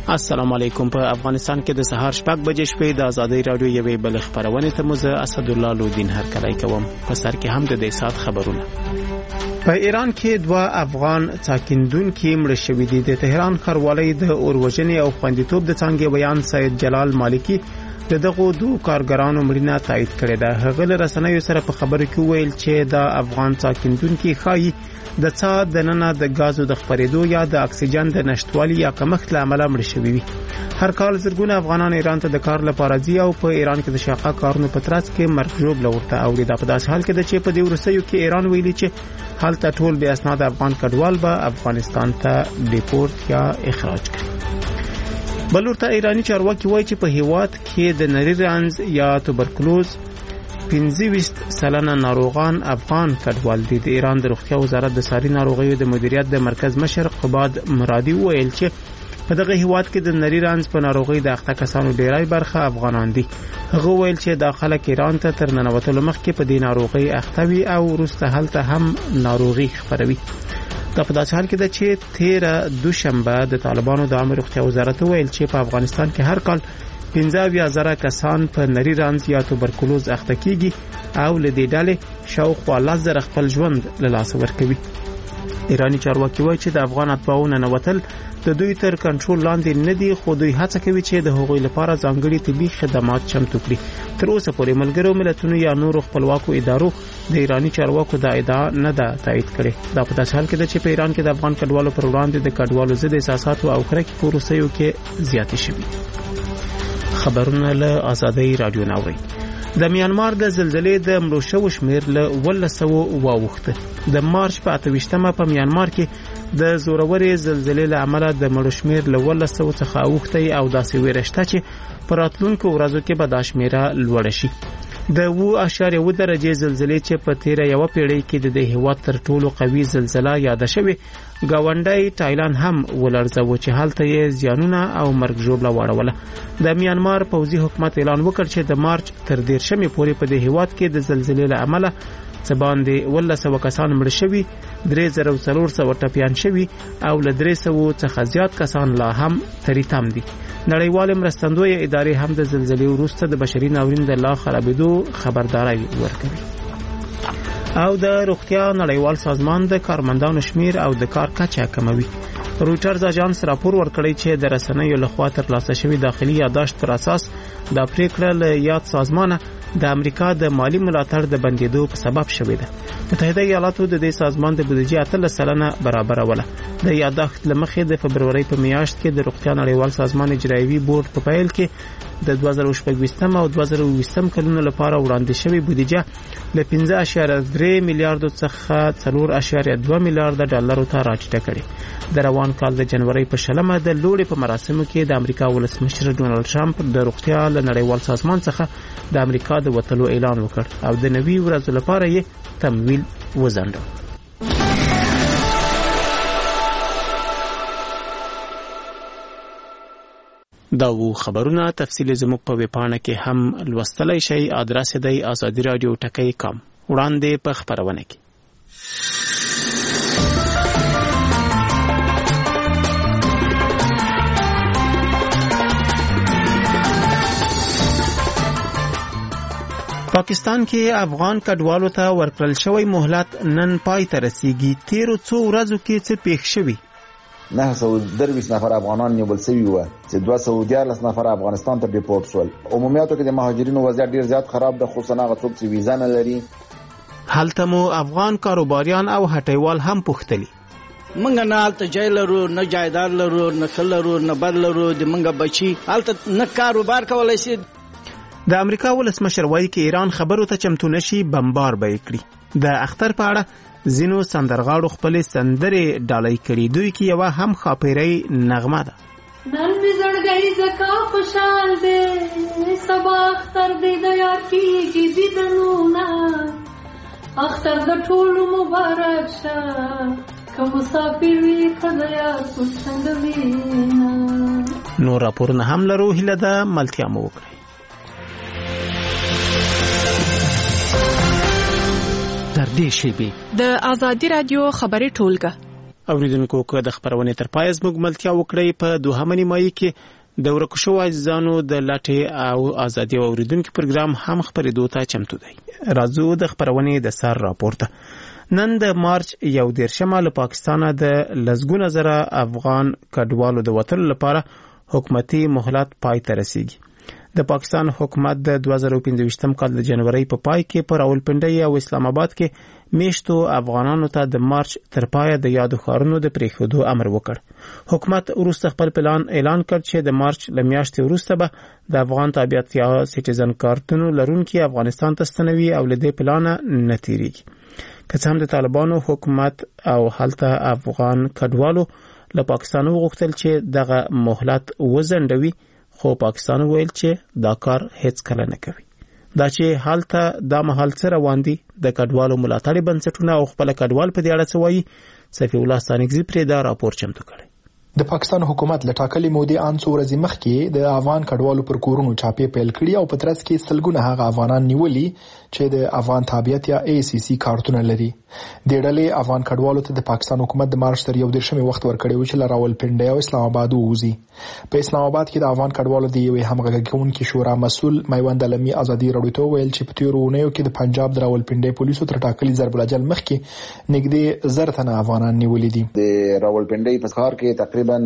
السلام علیکم. په افغانستان کې د سهار 6 بجې شپې د ازادي رادیو یوې بل خبرونه ته مزه اسد الله لودین هرکلی کوم. په سر کې هم د دې سات خبرونه. په ایران کې 2 افغان ساکندونکو مړ شوي دي. د تهران ښاروالۍ د اوروژنې او خوندیتوب د څنګه بیان سید جلال مالکی دغه 2 کارګرانو مړینه تایید کړې ده. هغه له رسنیو سره په خبرو کې ویل چې د افغان ساکندونکو خایي د څا د ننه د غازو د خپرېدو یا د اکسیجن د نشټوالي یا کمښت له امله مړ شوي وي. هر کال زرګونه افغانان ایران ته د کار لپاره ځي او په ایران کې د شاقه کارونو په ترڅ کې مرګ ژوبله ورته اوړي. دا په داسې حال کې ده چې په دې وروستیو کې ایران ویلي چې هلته ټول بې اسناد افغان کډوال به افغانستان ته ډیپورت یا اخراج کړي. بلورته ایرانی چارواکي وایي چې په هیواد کې د نری رنځ یا توبرکلوز 25 سلنه ناروغان افغان کډوال دي. د ایران د روغتیا وزارت د ساري ناروغیو د مدیریت د مرکز مشر قباد مرادي ویل چې په دغه هیواد کې د نری رنځ په ناروغي د اخته کسانو ډیری برخه افغانان دي. هغه ویل چې د خلک ایران ته تر ننوتلو مخکې په دې ناروغي اخته وي او وروسته هلته هم ناروغي خپروي. دا په داسې حال کې ده چې 13 دوشنبه د طالبانو د عامه روغتیا وزارت ویل چې په افغانستان کې هر کال 15,000 کسان په نری رنځ یا توبرکلوز اخته کیږي او له دې ډلې شاوخوا 10,000 خپل ژوند له لاسه ورکوي. ایرانی چارواکي وایي چې د افغان اتباعو ننوتل د دوی تر کنټرول لاندې نه دي، خو دوی هڅه کوي چې د هغوی لپاره ځانګړي طبي خدمات چمتو کړي. تر اوسه پورې ملګرو ملتونو یا نورو خپلواکو ادارو د ایرانی چارواکو دا ادعا نه ده تایید کړې. دا په داسې حال کې ده چې په ایران کې د افغان کډوالو پر وړاندې د کډوالو ضد احساساتو او کرکې په وروستیو کې زیاتې شوي. خبرونه له ازادي رادیو ناوړي. د میانمار د زلزلې د مړو شوو شمیر له 1200 واوښته. د مارچ په 28مه په میانمار کې د زورورې زلزلې له امله د مړو شمیر له 1200 څخه اوښته او داسې ویرشته چې په راتلونکو ورځو کې به دا شمیره لوړه شي. د 7.2 درجې زلزلې چې په تیره یو پیړۍ کې د هیواد تر ټولو قوي زلزلہ یاد شوه گاونډي تایلند هم ولرزو چې هلته یې زیانونه او مرګ ژوبله واړوله. د میانمار پوځي حکومت اعلان وکړ چې د مارچ تر 13مې پورې په دې هیواد کې د زلزلې له امله څه باندې 1200 کسان مړ شوي، 3400 ټپیان شوي او له 300 څخه زیات کسان لا هم تریتم دي. نړیوال مرستندوی ادارې هم د زلزلې وروسته د بشري ناورین د لا خرابېدو خبرداري ورکوي. او د روغتیا نړیوال سازمان د کارمندانو شمیر او د کار کچه کموي. رویټرز اژانس راپور ورکړی چې د رسنیو لخوا ترلاسه شوی داخلي یادداشت پر اساس د پریکړه له یاد سازمان د امریکا د مالی ملاتړ د بندیدو په سبب شوې ده. متحده ایالاتو د دې سازمان د بودیجې 8% برابروله. د یادداشت لمخې د فبرवरी په میاشت کې د روغتیا نړیوال سازمان اجرایوي بورډ په پیل کې د 2016 او 2020 کلونو لپاره وړاندې شوی بودیجه له 15.3 میلیارډ څخه 4.2 میلیارډ ډالرو ته راټیټه کړې. د روان کال د جنوري په 20 د لوړې په مراسمو کې د امریکا ولسمشر ډونالد ټرمپ د روغتیا له نړیوال سازمان څخه د امریکا د وتلو اعلان وکړ او د نوي ورځو لپاره یې تمویل وزنده. دا و خبرونه تفصیل زموږ په ویبپاڼه کې هم لوستلای شئ. ادرس دی azadiradio.com. وړاندې په خبرونه کې پاکستان کې افغان کډوالو ته ورکړل شوی مهلت نن پای ته رسیږي. تیرو څو ورځو کې څه پیښ شوي؟ 923 نفر افغانان نیول شوي وو چې 214 نفر افغانستان ته ډیپورت شول. عمومیاتو کې د مهاجرینو وضعیت ډیر زیات خراب ده، خصوصا هغه څوک چې ویزا نه لري. هلته مو افغان کاروباریان او هټیوال هم پوښتلي. منګه نه هلته جای لرو، نه جایداد لرو، نه کل لرو، نه بر لرو، د منګه بچي هلته نه کاروبار کولای شي. د امریکا ولسمشر وایي چې ایران خبرو ته چمتو نشي بمبار به کړي. د اختر په اړه ځینو سندرغاړو خپل سندرې ډالۍ کړي. دوی کې یو هم خاپیري نغمه ده. نن می زړګي زکا خوشحال دې سبا اختر دې د یار کیږي دیدنونه اختر د ټولو مبارک شه که مسافر وي کله یار څنګه وینا. نور راپورونه هم لرو، هیله ده ملتیا مو وکړي. در دې شیبې د ازادي رادیو خبري ټولګه اوریدونکو که د خبرونې تر پای زموږ ملتیا وکړي په دوهمه نیمایي کې د ورکو شوو عزیزانو د لټې او ازادي اوریدونکو پروګرام هم خبرېدو ته چمتو دی. راځو د خبرونې د سر راپورته. نن د مارچ 11 له پاکستانه د لسګونه زره افغان کډوالو د وتلو لپاره حکومتي مهلت پای ته رسیږي. د پاکستان حکومت د 2015 کال د جنوري په پای کې په راولپنډي او اسلام آباد کې میشتو افغانانو ته د مارچ تر پای د یادو ښارونو د پریښودو امر وکړ. حکومت وروسته خپل پلان اعلان کړ چې د مارچ له میاشتې وروسته به د افغان تابعیت یا سټیزن کارتونو لرونکي افغانستان ته ستنوي او له دې پلانه نه تیریږي. که څه هم د طالبانو حکومت او هلته افغان کډوالو له پاکستان وغوښتل چې دغه مهلت وځنډوي، خو پاکستان ویل چې دا کار هیڅ کله نه کوي. دا چې حالته دا مهال څه روان دي، د کډوالو ملاتړي بنسټونه او خپل کډوال په دې اړه څه وایي، صفی الله ستانکزی پرې دا راپور چمتو کړی. د پاکستان حکومت له ټاکلې مودې ان څو ورځې مخکې د افغان کډوالو پر کورونو چاپې پیل کړي او په ترڅ کې سلګونه هغه افغانان نیولي چې د افغان تابعیت یا ACC کارتونه لري. د ډلې افغان کډوالو ته د پاکستان حکومت د مارچ تر 11 وخت ورکړی و چې راولپنډي او اسلام آباد ووزي. په اسلام آباد کې د افغان کډوالو د یوې همغږي کوونکې شورا مسؤل میوند علمي ازادي راډیو ته ویل چې په تیرو اونیو کې د پنجاب د راولپنډي پولیسو تر ټاکلي ضرب الاجل مخکې نږدې 1000 تنه افغانان نیولي دي. د راولپنډي په ښار کې تقریبا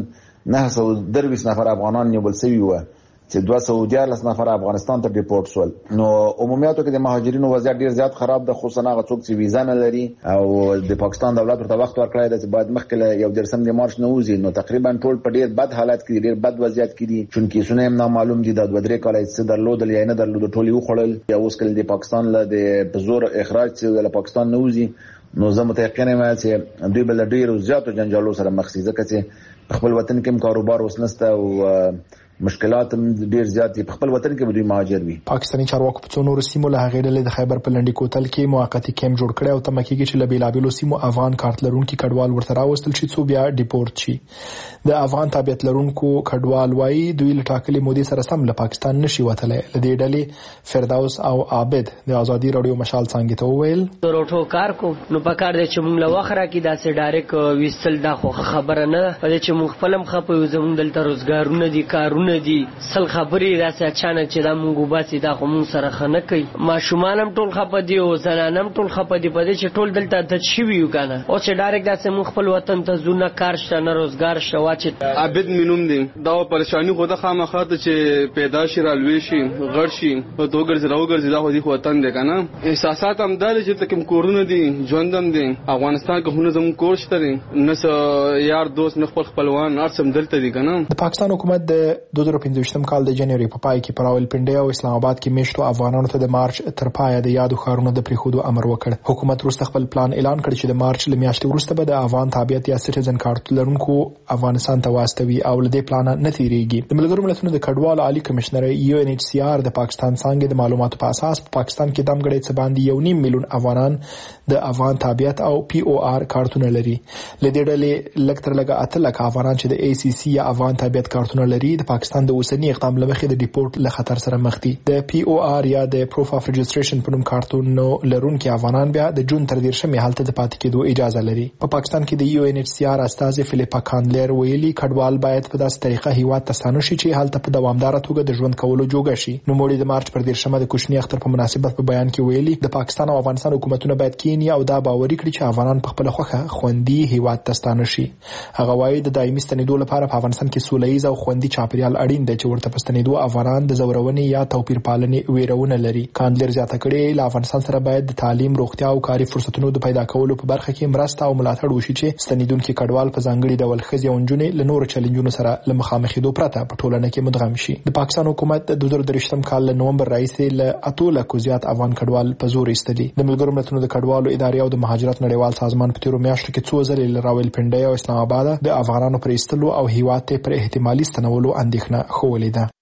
923 نفر افغانان نیول شوي وو چې 214 نفر افغانستان ته ډیپورټ شول. نو عمومیاتو کې د مهاجرینو وضعیت ډیر زیات خراب ده، خصوصا هغه څوک چې ویزا نه لري او د پاکستان دولت ورته وخت ورکړی دی چې باید مخکې له 11 مارچ نه وځي. نو تقریبا ټول په ډیر بد حالت کې، ډیر بد وضعیت کې دي، چونکې کیسونه هم نامعلوم دي. د 2-3 کال څه درلودل یا نه درلودل ټول یو خړل یا اوس کله د پاکستان له د زور اخراج چې د پاکستان نه وځي. نو زه متيقن یم چې دوی بل ډیر زیاتو جنجالو سره مخ شي، ځکه چې خپل وطن کې کاروبار وسنسته او مشکلات ډیر زیات دي. په خپل وطن کې به دوی مهاجر وي. پاکستاني چارواکو په څو نورو سیمو له هغې ډلې د خیبر په لنډي کوتل کې موقتي کیمپ جوړ کړی او تمه کېږي چې له بېلابېلو سیمو افغان کارت لرونکي کډوال ورته راوستل شي څو بیا ډیپورټ شي. د افغان تابعیت لرونکو کډوال وایي دوی له ټاکلې مودې سره سم له پاکستان نشي وتلی. له دې ډلې فردوس او عابد د ازادي راډیو مشال څانګې ته وویل روټو کار کو نو پکار دی چې موږ له وخت راکې داسې ډایرک ویستل دا خو خبره نه ده، په دې چې موږ خپل هم خپو زموږ دلته روزګارونه دي، کارونه دي، خبرې راسه اچانک چې دا مونږ وباسي دا خو مونږ سره خنه کوي. ماشومان هم ټول خپه دي او زنان هم ټول خپه دي په دې چې ټول دلته د شوي یو کنه او چې ډایرک داسې مونږ خپل وطن ته ځو، نه کار شته نه روزګار شته. واچې عابد مینوم دي دا پریشانی خو د خامخا ته چې پیدا شي رالوي شي غړ شي او دوګر راوګرځي دا خو د وطن دی کنه. احساسات هم دال چې تکم کورونه دي ژوندم دي افغانستان کې هونه زموږ کور شته دي نس یار دوست نه خپلوان ارسم دلته دي کنه. د پاکستان حکومت د 2015 کال د جنوري په پای کې پر راولپنډي او اسلام آباد کې میشتو افغانانو ته د مارچ تر پای د یادو ښارونو د پریښودو امر وکړ. حکومت وروسته خپل پلان اعلان کړ چې د مارچ له میاشتې وروسته به د افغان تابعیت یا سټیزن کارت لرونکو افغانستان ته واستوي او له دې پلان نه تیریږي. د ملګرو ملتونو د کډوالو عالی کمشنر UNHCR د پاکستان څنګه د معلوماتو په اساس په پاکستان کې دمګړې څه باندې 1.5 میلیون افغانان د افغان تابعیت او POR کارتونه لري. له دې ډلې لکتر لګه 8 لک افغانان چې د ACC یا افغان تابعیت کارتونه لري د پاکستان د اوسنی اقدام لمخې د ډیپورټ له خطر سره مخ دي. د POR یا د پروف اف رجستریشن په نوم کارتونو لرونکي افغانان بیا د جون تر 13 هلته د پاتې کېدو اجازه لري. په پاکستان کې د UNHCR استازي فلیپا کاندلر ویلي کډوال باید په داسې طریقه هیواد ته ستانه شي چې هلته په دوامدار توګه د ژوند کولو جوګه شي. نو موړي د مارچ پر 13 د کوچنی اختر په مناسبت په بیان کې ویلي د پاکستان او افغانستان حکومتونه باید کینی او دا باوري کړي چې افغانان په خپل خوخه خوندي هیواد ته ستانه شي. هغه وایي د دایمي ستنېدو لپاره په افغانستان کې سوله‌ییز او خوندي چاپیریال اړین دی چې ورته پستنېدو افغانان د زورونې یا توپیر پالنې ویرونه لري. کاندلر زیاته کړي له افغانستان سره باید د تعلیم، روغتیا او کاري فرصتونو د پیدا کولو په برخه کې مرسته او ملاتړ وشي چې ستنېدونکو کډوال په ځانګړي ډول ښځې او نجونې له نورو چیلنجونو سره له مخامخېدو پرته په ټولنه کې مدغم شي. د پاکستان حکومت د 2023 کال له نومبر راهیسې له 8 لکو زیات افغان کډوال په زور ایستلي. د ملګرو ملتونو د کډوالو ادارې او د مهاجرت نړیوال سازمان په تیرو میاشتو کې څو ځلې له راولپنډي او اسلام آباد د افغانانو پر ایستلو او هیواد ته پر احتمالي ستنولو اندېښنه ښودلې ده.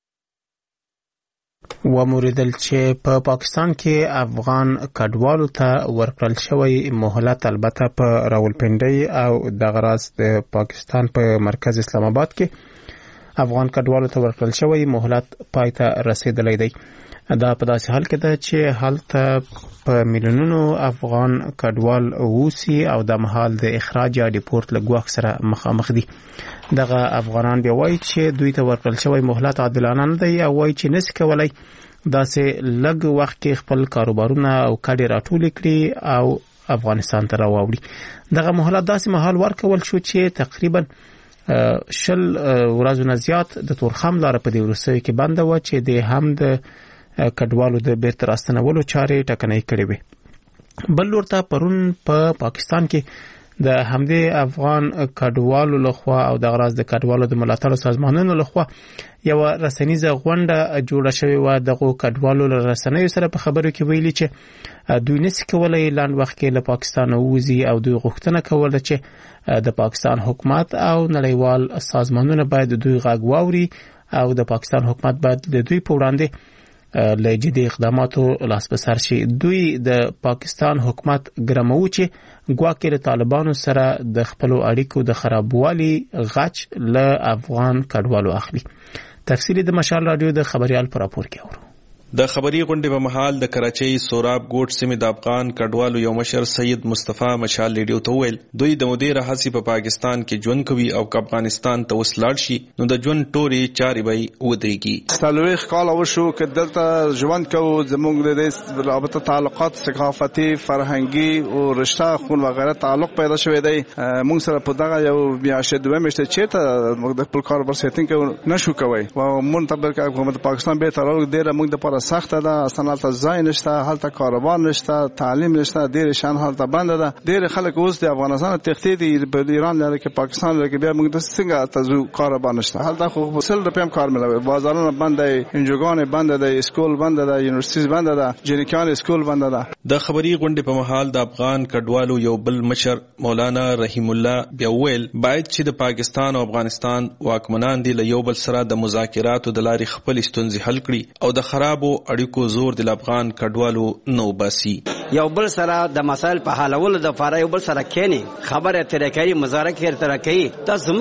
وموریدل چې په پاکستان کې افغان کډوالو ته ورکړل شوی مهلت البته په راولپنډي او د غراس د پاکستان په مرکز اسلام آباد کې افغان کډوالو ته ورکړل شوی مهلت پای ته رسیدلی دی. دا په داسې حال کې ده چې هلته په میلیونونو افغان کډوال اوسي او د مهال د اخراج یا ډیپورت له ګواښ سره مخامخ دي. دغه افغانان بیا وایي چې دوی ته ورکړل شوی مهلت عادلانه نه دی او وایي چې نشي کولای داسې لږ وخت کې خپل کاروبارونه او کډې راټولې کړي او افغانستان ته راوړي. دغه مهلت داسې مهال ورکول شو چې تقریبا 10 ورځې نه زیات د تورخم لار په دې وروستیو کې بند و چې د هم د کډوالو د بیرته راستنولو چارې ټکنۍ کړې وې. بل لورته پرون په پاکستان کې د همدې افغان کډوالو لخوا او د غراض د کډوالو د ملاتړ سازمانونو لخوا یو رسنیزه غونډه جوړه شوې و. دغه کډوالو له رسنیو سره په خبرو کې ویلي چې دوی نشي کولای لاند وخت کې له پاکستان ووزي او دوی غوښتنه کوله چې د پاکستان حکومت او نړیوال سازمانونه باید دوی غږ واوري او د پاکستان حکومت باید د دوی په وړاندې له جدي اقداماتو لاس په سر شي. دوی د پاکستان حکومت ګرمو چې ګواکې له طالبانو سره د خپل اړیکو د خرابوالي غچ له افغان کډوالو اخلي. تفصیلی د مشال رادیو د خبريال پر راپور کې اورو. د خبري غونډې په محل د کراچۍ سوراب ګوټ سیمې د افغان کډوالو یو مشر سید مصطفی مشال ریډیو ته ویل دوی د مودې راهسي په پاکستان کې ژوند کوي او افغانستان ته وسلاړ شي نو د ژوند ټوري چاري به ودرېږي. سالويخ کال وشو چې دلته ژوند کوو زموږ د رابطه تعلقات ثقافتي فرهنګي او رشتہ خون وغیرہ تعلق پیدا شوی دی. موږ سره په دغه یو میاشت دوه میاشت چیرته موږ د خپل کار پر سیټینګ کوو نشو کوي او مونږ ته حکومت پاکستان به تر ډیره موږ د سخت ده اصلا ته ځای نشته هلته کاروبار نشته تعلیم نشته ډیر شان هلته بند ده. ډیر خلک اوس د افغانستان تختی دي په ایران لاره کې پاکستان لاره کې بیا موږ د څنګه تاسو کاروبار نشته هلته خو سل روپیم کار ملوي بازارونه بند دي انجوګان بند دي اسکول بند ده یونیورسيټیز بند ده جنکان اسکول بند ده. د خبري غونډې په محل د افغان کډوالو یو بل مشر مولانا رحیم الله بیا ویل باید چې د پاکستان او افغانستان واکمنان دي له یو بل سره د مذاکراتو د لارې خپل ستونزې حل کړي او د خرابو اړیکو زور د افغان کډوالو نو باسي. یو بل سره د مسایل په حلولو د لپاره یو بل سره کېنی خبره ترې کوي مذاکره ترې کوي. تاسو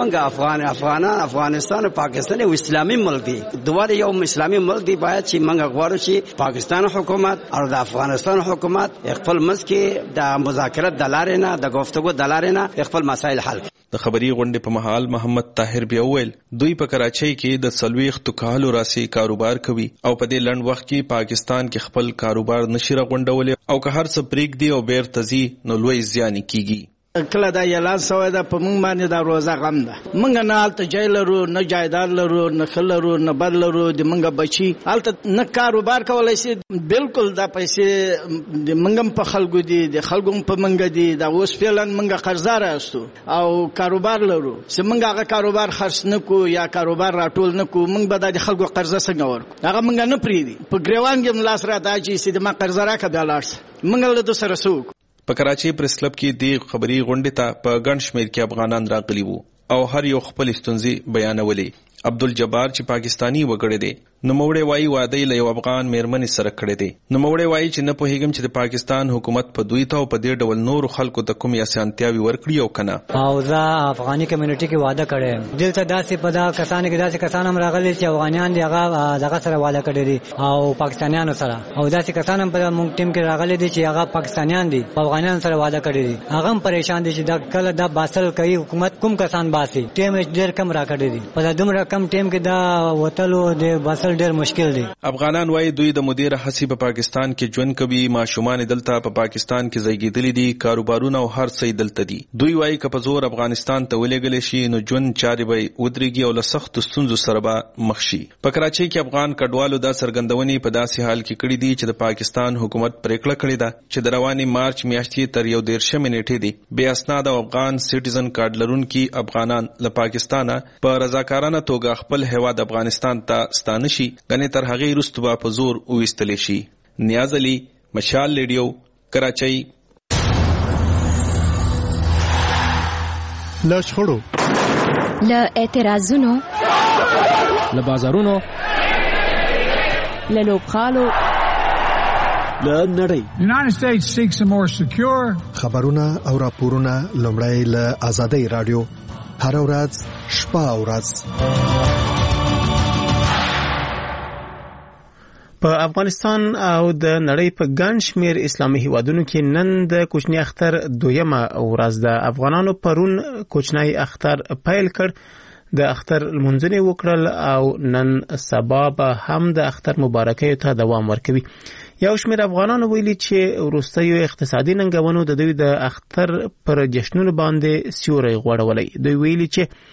موږ افغانستان او پاکستان یو اسلامي ملک دی دوه یو اسلامي ملک دی باید چې موږ غواړو چې پاکستان حکومت او د افغانستان حکومت خپل مسکه د مذاکرات د لارې نه د گفتگو د لارې نه خپل مسایل حل. د خبري غونډې په محل محمد طاهر بیا ویل دوی په کراچۍ کې د سلويخ کالو راسي کاروبار کوي او په دې لند وخت کې پاکستان کې خپل کاروبار نشي راغونډول او که هر څه پریک دی او بیر تزي نو لوی زیان کیږي. کله دا اعلان شوی ده په موږ باندې دا روزه غم ده. موږ نه هلته جای لرو نه جایداد لرو نه ښه لرو نه بد لرو د موږ بچي هلته نه کاروبار کولی شي. بالکل دا پیسې د موږ هم په خلکو دي د خلکو هم په موږ دي. دا اوس فعلا موږ قرضدار یاستو او کاروبار لرو چې موږ هغه کاروبار خرڅ نه کو یا کاروبار راټول نه کو موږ به د خلکو قرضه څنګه ورکو هغه موږ نه پرېږدي. په ګریوان کې لاس راته اچي چې ما قرضه راکړه بیا لاړ شي موږ له دوی سره څه. په کراچۍ پریس کلب کې د خبري غونډې ته په ګڼ شمېر کې افغانان راغلي وو او هر یو خپل ستونزې بیانولې. عبدالجبار چې پاکستانی وګړی دی نوموړی وایي واده له یو افغان میرمنې سره کړی دی. نوموړی وایي چې نه پوهیږم چې د پاکستان حکومت په دوی ته او په دې ډول نور خلکو ته کومې اسانتیاوې ورکړي او کنه. او زه افغاني کمیونټي کې واده کړم دلته داسې په دا کسان کې داسې کسان هم راغلي چې افغانیان دي هغه سره واده کړی دي او پاکستانیانو سره او داسې کسان هم په موږ ټیم کې راغلي دي چې هغه پاکستانیان دي افغانیان سره واده کړی دي. هغه هم پریشان دي چې دا کله دا باسل کوي حکومت کوم کسان باسي ټیم ډېر کم راکړي دي په دومره کم ټیم کې دا وتلو د باسل ډېر مشکل دی. افغانان وایي دوی د مدیر حسی په پاکستان کې ژوند کوي ماشومان دلته په پاکستان کې زیږیدلي دي کاروبارونه او هر څه دلته دي. دوی وایي که په زور افغانستان ته ولېږل شي نو ژوند چارې به ودرېږي او له سختو ستونزو سره به مخ شي. په کراچۍ کې افغان کډوالو دا څرګندونې په داسې حال کې کړې دي چې د پاکستان حکومت پریکړه کړې ده چې د روانې مارچ میاشتې تر 13 نیټې دی بې اسناد افغان سټیزن کارت لرونکي افغانان له پاکستانه په رضاکارانه توګه خپل هیواد افغانستان ته ستانه شي غنې تر هغې وروسته به په زور وویستلی شي. نیاز علي مشال ریډیو کراچۍ. له شخړو له اعتراضونو له بازارونو له لوبغالو له نړۍ United States seeks a more secure خبرونه او راپورونه لومړی له آزادۍ رادیو هر ورځ شپه او ورځ په افغانستان او د نړۍ په ګڼ شمېر اسلامي هیوادونو کې نن د کوچني اختر دویمه ورځ ده. افغانانو پرون کوچنی اختر پیل کړ، د اختر لمونځونه وکړل او نن سبا به هم د اختر مبارکۍ ته دوام ورکوي. یو شمېر افغانانو ویلي چې وروستیو اقتصادي ننګونو د دوی د اختر پر جشنونو باندې سیوری غوړولی. دوی ویلي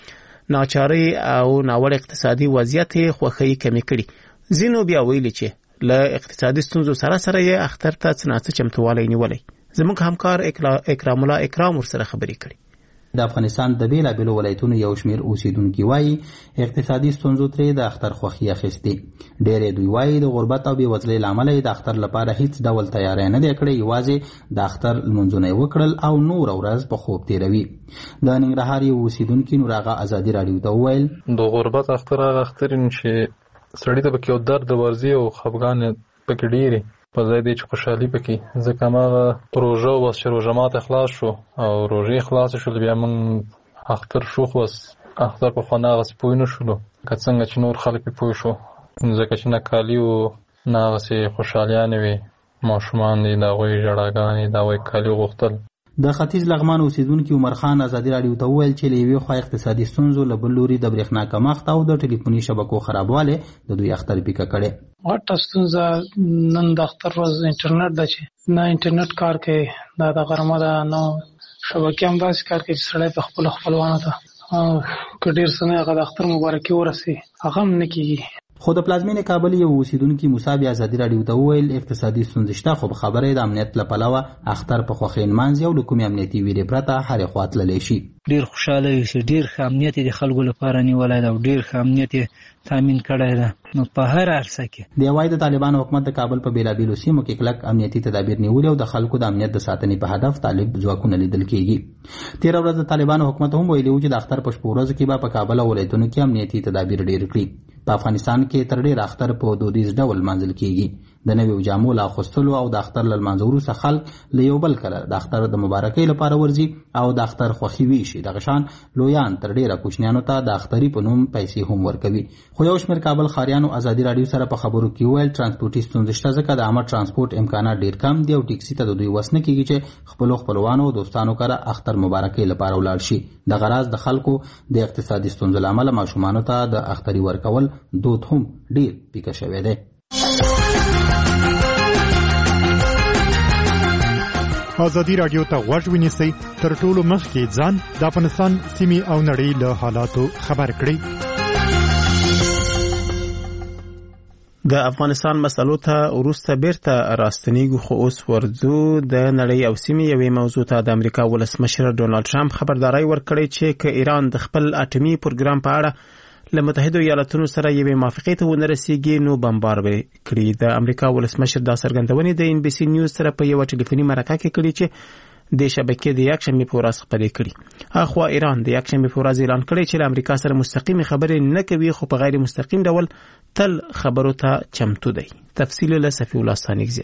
چې ناچارۍ او ناوړه اقتصادي وضعیت یې خوښۍ کمې کړي. ځینو بیا ویلي چې له اقتصادي ستونزو سره سره یې اختر ته څه ناڅه چمتووالی نیولی. زموږ همکار اکرام الله اکرام ورسره خبرې کړي. د افغانستان د بیلابیلو ولایتونو یو شمېر اوسیدونکي وایي اقتصادي ستونزو ترې د اختر خوښي اخیستې. ډېرې دوی وایي د غربت او بېوزلۍ له امله یې د اختر لپاره هیڅ ډول تیاری نه دی کړی، یوازې د اختر لمونځونه یې وکړل او نوره ورځ په خوب تېروي. د ننګرهار یو اوسیدونکي نور هغه ازادي راډیو ته وویل د غربت اختر هغه اختر چې سړی ته پکې یو درد ورځي او خفګان پکې ډېرې په ځای دی چې خوشحالي پکې. ځکه هماغه روژه بس چې روژه ماته خلاص شو او روژې خلاصې شول، بیا موږ اختر شو، خو بس اختر په خوند هغسې پوه نه شولو که څنګه چې نور خلک پې پوه شو، ځکه چې نه کالي وو نه هغسې خوشحالیانې وې. ماشومان دي د هغوی ژړاګانې، د هغوی کالي غوښتل. د ختیځ لغمان اوسیدونکي عمر خان ازادي راډیو ته وویل چې له یوې خوا اقتصادي ستونزو، له بل لوري د برېښنا کمښت او د ټلیفوني شبکو خرابوالی د دوی اختر پیکه کړی. غټه ستونزه نن د اختر ورځ انټرنیټ ده چې نه انټرنیټ کار کوي، دا د غرمه ده، نو شبکې هم داسې کار کوي چې سړی په خپلو خپلوانو ته که ډېر څه نه هغه د اختر مبارکي ورسي هغه هم نه کېږي. خو د پلازمینې کابل یو اوسیدونکي موسی بیا ازادي راډیو ته وویل اقتصادي ستونزې شته، خو په خبره د امنیت له پلوه اختر په خوښۍ نمانځي او له کومې امنیتي ویرې پرته هرې خوا تللی شي. ډېر خوشحاله یو چې ډېر ښه امنیت یې د خلکو لپاره نیولی ده او ډېر ښه امنیت یې تامین کړی ده. نو په هر عرصه کې دی وایي د طالبانو حکومت د کابل په بېلابېلو سیمو کې کلک امنیتي تدابیر نیولي او د خلکو د امنیت د ساتنې په هدف طالب ځواکونه لیدل کېږي. تېره ورځ د طالبانو حکومت هم ویلي و چې د اختر په شپو ورځو کې به په کابل او ولایتونو کې امنیتي تدابیر ډېر کړي. په افغانستان کې تر ډېره اختر په دودیز ډول لمانځل کېږي. د نویو جامو له اخیستلو او د اختر له لمانځه وروسته خلک له یو بل کله د اختر د مبارکۍ لپاره ورځي او د اختر خوښي ویشي. دغه شان لویان تر ډېره کوچنیانو ته د اختري په نوم پیسې هم ورکوي. خو یو شمېر کابل ښاریانو ازادي راډیو سره په خبرو کې وویل ټرانسپورټي ستونزې شته، ځکه د عامه ټرانسپورټ امکانات ډېر کم دي او ټیکسي ته د دوی وس نه کېږي چې خپلو خپلوانو او دوستانو کره اختر مبارکۍ لپاره ولاړ شي. دغه راز د خلکو د اقتصادي ستونزو له امله ماشومانو ته د اختري ورکول دود هم ډېر پیکه شوی دی. ازادي راډیو ته غوږ ونیسئ، تر ټولو مخکې ځان د افغانستان سیمې او نړۍ له حالاتو خبر کړئ. د افغانستان مسلو ته وروسته بیرته راستنیږو، خو اوس ورځو د نړۍ او سیمې یوې موضوع ته. د امریکا ولسمشر ډونالډ ټرمپ خبرداری ورکړی چې که ایران د خپل اټومي پروګرام په اړه له متحده ایالاتونو سره یوې موافقې ته ونه رسیږي نو بمبار به کړي. د امریکا ولسمشر دا څرګندونې د ان بي سي نیوز سره په یو ټلیفوني مرکه کې کړي چې د شبکې د یکشنبې په ورځ خپرې کړي. اخوا ایران د یکشنبې په ورځ اعلان کړی چې له امریکا سره مستقیم خبرې نه کوي، خو په غیر مستقیم ډول تل خبرو ته چمتو دی. تفصیل له صفی الله ثانیزی.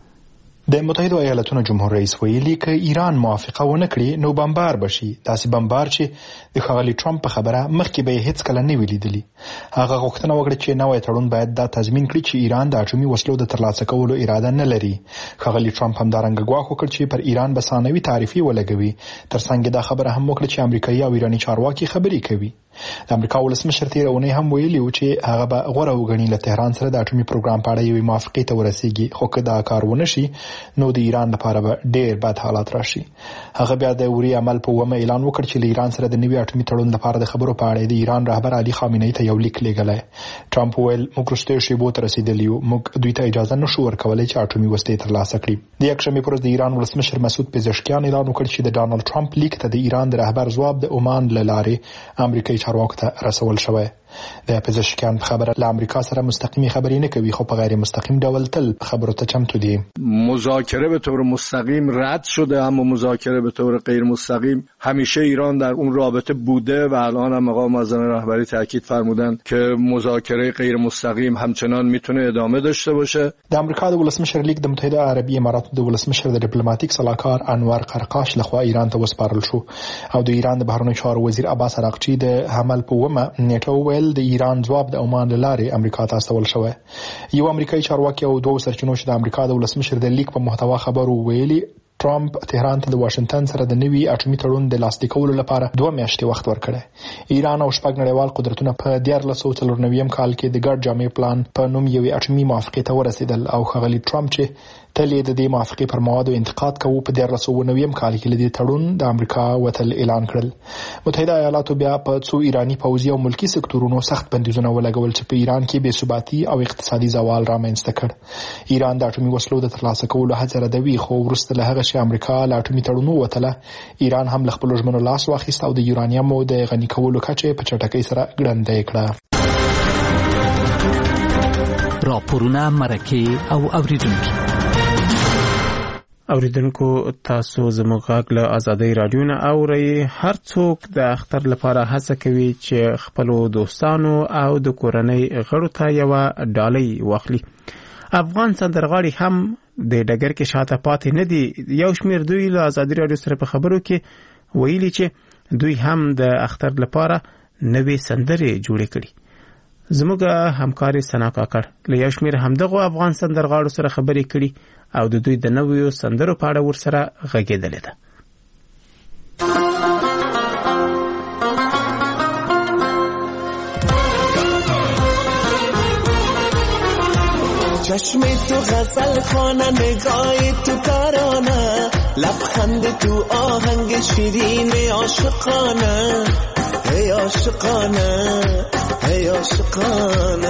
د متحده ایالاتونو جمهور رئیس ویلي که ایران موافقه ونه کړي نو بمبار بشي، داسې بمبار چې د ښاغلي ټرمپ په خبره مخکې به یې هیڅ کله نه وي لیدلي. هغه غوښتنه وکړه چې نوی تړون باید دا تضمین کړي چې ایران د اټومي وسلو د ترلاسه کولو اراده نه لري. ښاغلي ټرمپ همدارنګه ګواښ وکړ چې پر ایران به ثانوي تعرفې ولګوي. ترڅنګ دا خبره هم وکړه چې امریکایي او ایراني چارواکي خبرې کوي. د امریکا ولسمشر تېره اونۍ هم ویلي و چې هغه به غوره وګڼي له تهران سره د اټومي پروګرام په اړه یوې موافقې ته ورسیږي، خو که دا کار ونه شي نو د ایران لپاره به ډېر بد حالات راشي. هغه بیا د اوري عمل په ومه اعلان وکړ چې له ایران سره د نوي اټومي تړون لپاره د خبرو په اړه د ایران رهبر علي خامنه‌ای ته یو لیک لیږلی. ټرمپ ویل موږ وروستیو شیبو ته رسیدلي یو، موږ دوی ته اجازه نشو ورکولی چې اټومي وسلې ترلاسه کړي. د یکشنبې په ورځ د ایران ولسمشر مسعود پزشکیان اعلان وکړ چې د ډانلډ ټرمپ لیک ته د ایران د رهبر ځواب د عمان له لارې امریکایي چارواکو ته رسول شوی. د پزشکیان په خبره له امریکا سره مستقیمی خبرې نه کوي، خو په غیر مستقیم ډول تل خبرو ته چمتو دي. مذاکره به طور مستقیم رد شده، اما مذاکره به طور غیر مستقیم همیشه ایران در اون رابطه بوده و الان هم آقا معظم رهبری تاکید فرمودن که مذاکره غیر مستقیم همچنان میتونه ادامه داشته باشه. د امریکا د ولسمشر لیک د متحده عربی اماراتو د ولسمشر د ډیپلوماټیک صلاحکار انور قرقاش لخوا ایران ته وسپارل شو او د ایران د بهرنیو چارو وزیر عباس عراقچی د حمل په ومه نیټه ویل بل د ایران ځواب د عمان له لارې امریکا ته استول شوی. یو امریکایي چارواکي او دوه سرچینو چې د امریکا د ولسمشر د لیک په محتوا خبرو ویلي ټرامپ تهران ته د واشنگټن سره د نوي اټومي تړون د لاسلیک کولو لپاره 2 میاشتې وخت ورکړی. ایران او شپږ نړیوال قدرتونه په 1994 کال کې د ګډ جامع پلان په نوم یوې اټومي موافقې ته ورسېدل او ښاغلي ټرامپ چې تل د دې موافقې پر موادو انتقاد کوي په 1999 کال کې لدې تړون د امریکا وتل اعلان کړل. متحده ایالاتو بیا په څو ایرانی پوځي او ملکی سکتورونو سخت بندیزونه ولګول چې په ایران کې بې ثباتي او اقتصادي زوال رامنځته کړ. ایران د اټومي وسلو د ترلاسه کولو هڅه ردوي خو وروسته له هغه چې امریکا له اټومي تړون ووتله ایران هم له خپل ژمنو لاس واخیست او د یورانیمو د غني کولو کچه په چټکۍ سره ګړندۍ کړه. راپورونه مرکه او اوریدونکو تاسو زموږ غږ له آزادۍ رادیو نه اورئ. هر څوک د اختر لپاره هڅه کوي چې خپل دوستانو او د کورنۍ غړو ته یو ډالۍ واخلي. افغان سندرغاړي هم د ډګر کې شاته پاتې نه دي. یو شمېر دوی له آزادۍ رادیو سره په خبرو کې ویلي چې دوی هم د اختر لپاره نوې سندرې جوړې کړي. زموږ همکاري سنا کاکړ له یو شمېر همدغو افغان سندرغاړو سره خبرې کړي او د دوی د نویو سندرو په اړه ورسره غږېدلې ده. چشم تو غزل خوانه نگاه تو ترانه لبخند تو آهنگ شیرین عاشقانه ای عاشقانه ای عاشقانه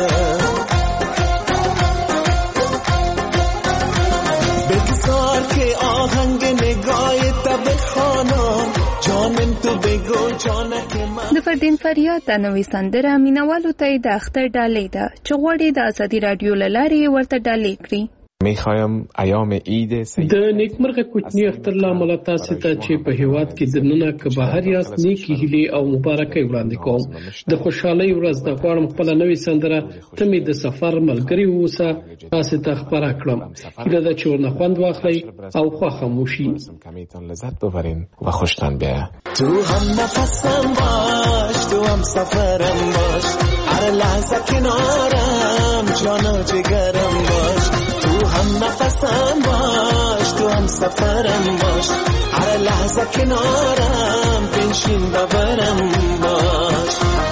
بگذار که آهنگ نگاه تب خانم جانم تو بگو جانه که من د فردین فریاد د نوې سندره مینوالو ته د اختر ډالۍ ده چې غواړي د آزادي رادیو له لارې ورته ډالۍ کړي. میخوایم ایام عید د نیکمرغه کوچنی اختر لامل تاسو ته چې په هیواد کې دننه که بهر یاست نیکی هیلې او مبارکي وړاندې کوم. د خوشحالۍ ورځ د غواړم خپل نوې سندره ته می د سفر ملګری ووسه تاسو ته خبره کړم. هیله ده چې ورنه خوند واخلئ او خوښه مو شي. کمیتون لذت ببرین و خوشتان بیاید. تو هم نفسم باش تو هم سفرم باش هر لحظه کنارم جان و جگرم باش. تو هم نفسم باش تو هم سفرم باش هر لحظه کنارم بنشین ببرم باش.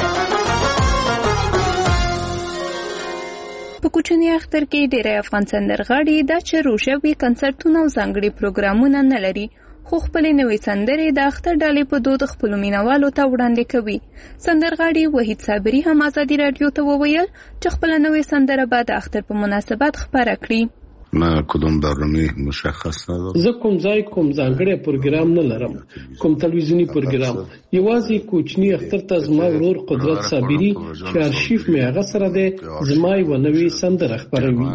په کوچني اختر کې ډېر افغان سندرغاړي دا چې روشوي کنسرتونه او ځانګړي پروګرامونه نه لري خو خپل نوې سندرې د اختر ډالۍ په دود خپل مینوالو ته وړاندې کوي. سندرغاړي وحید صابری هم آزادي رادیو ته وویل چې خپل نوې سندره به د اختر په مناسبت خبره کړي. ما کدوم برنامه مشخص ندارم. زه کوم ځانګړی پروګرام نه لرم، کوم تلویزیونی پروګرام. یوازې کوچنی اختر ته زما ورور قدرت صابری چې ارشیف مې هغه سره ده زما یو نوې سندره خبروي.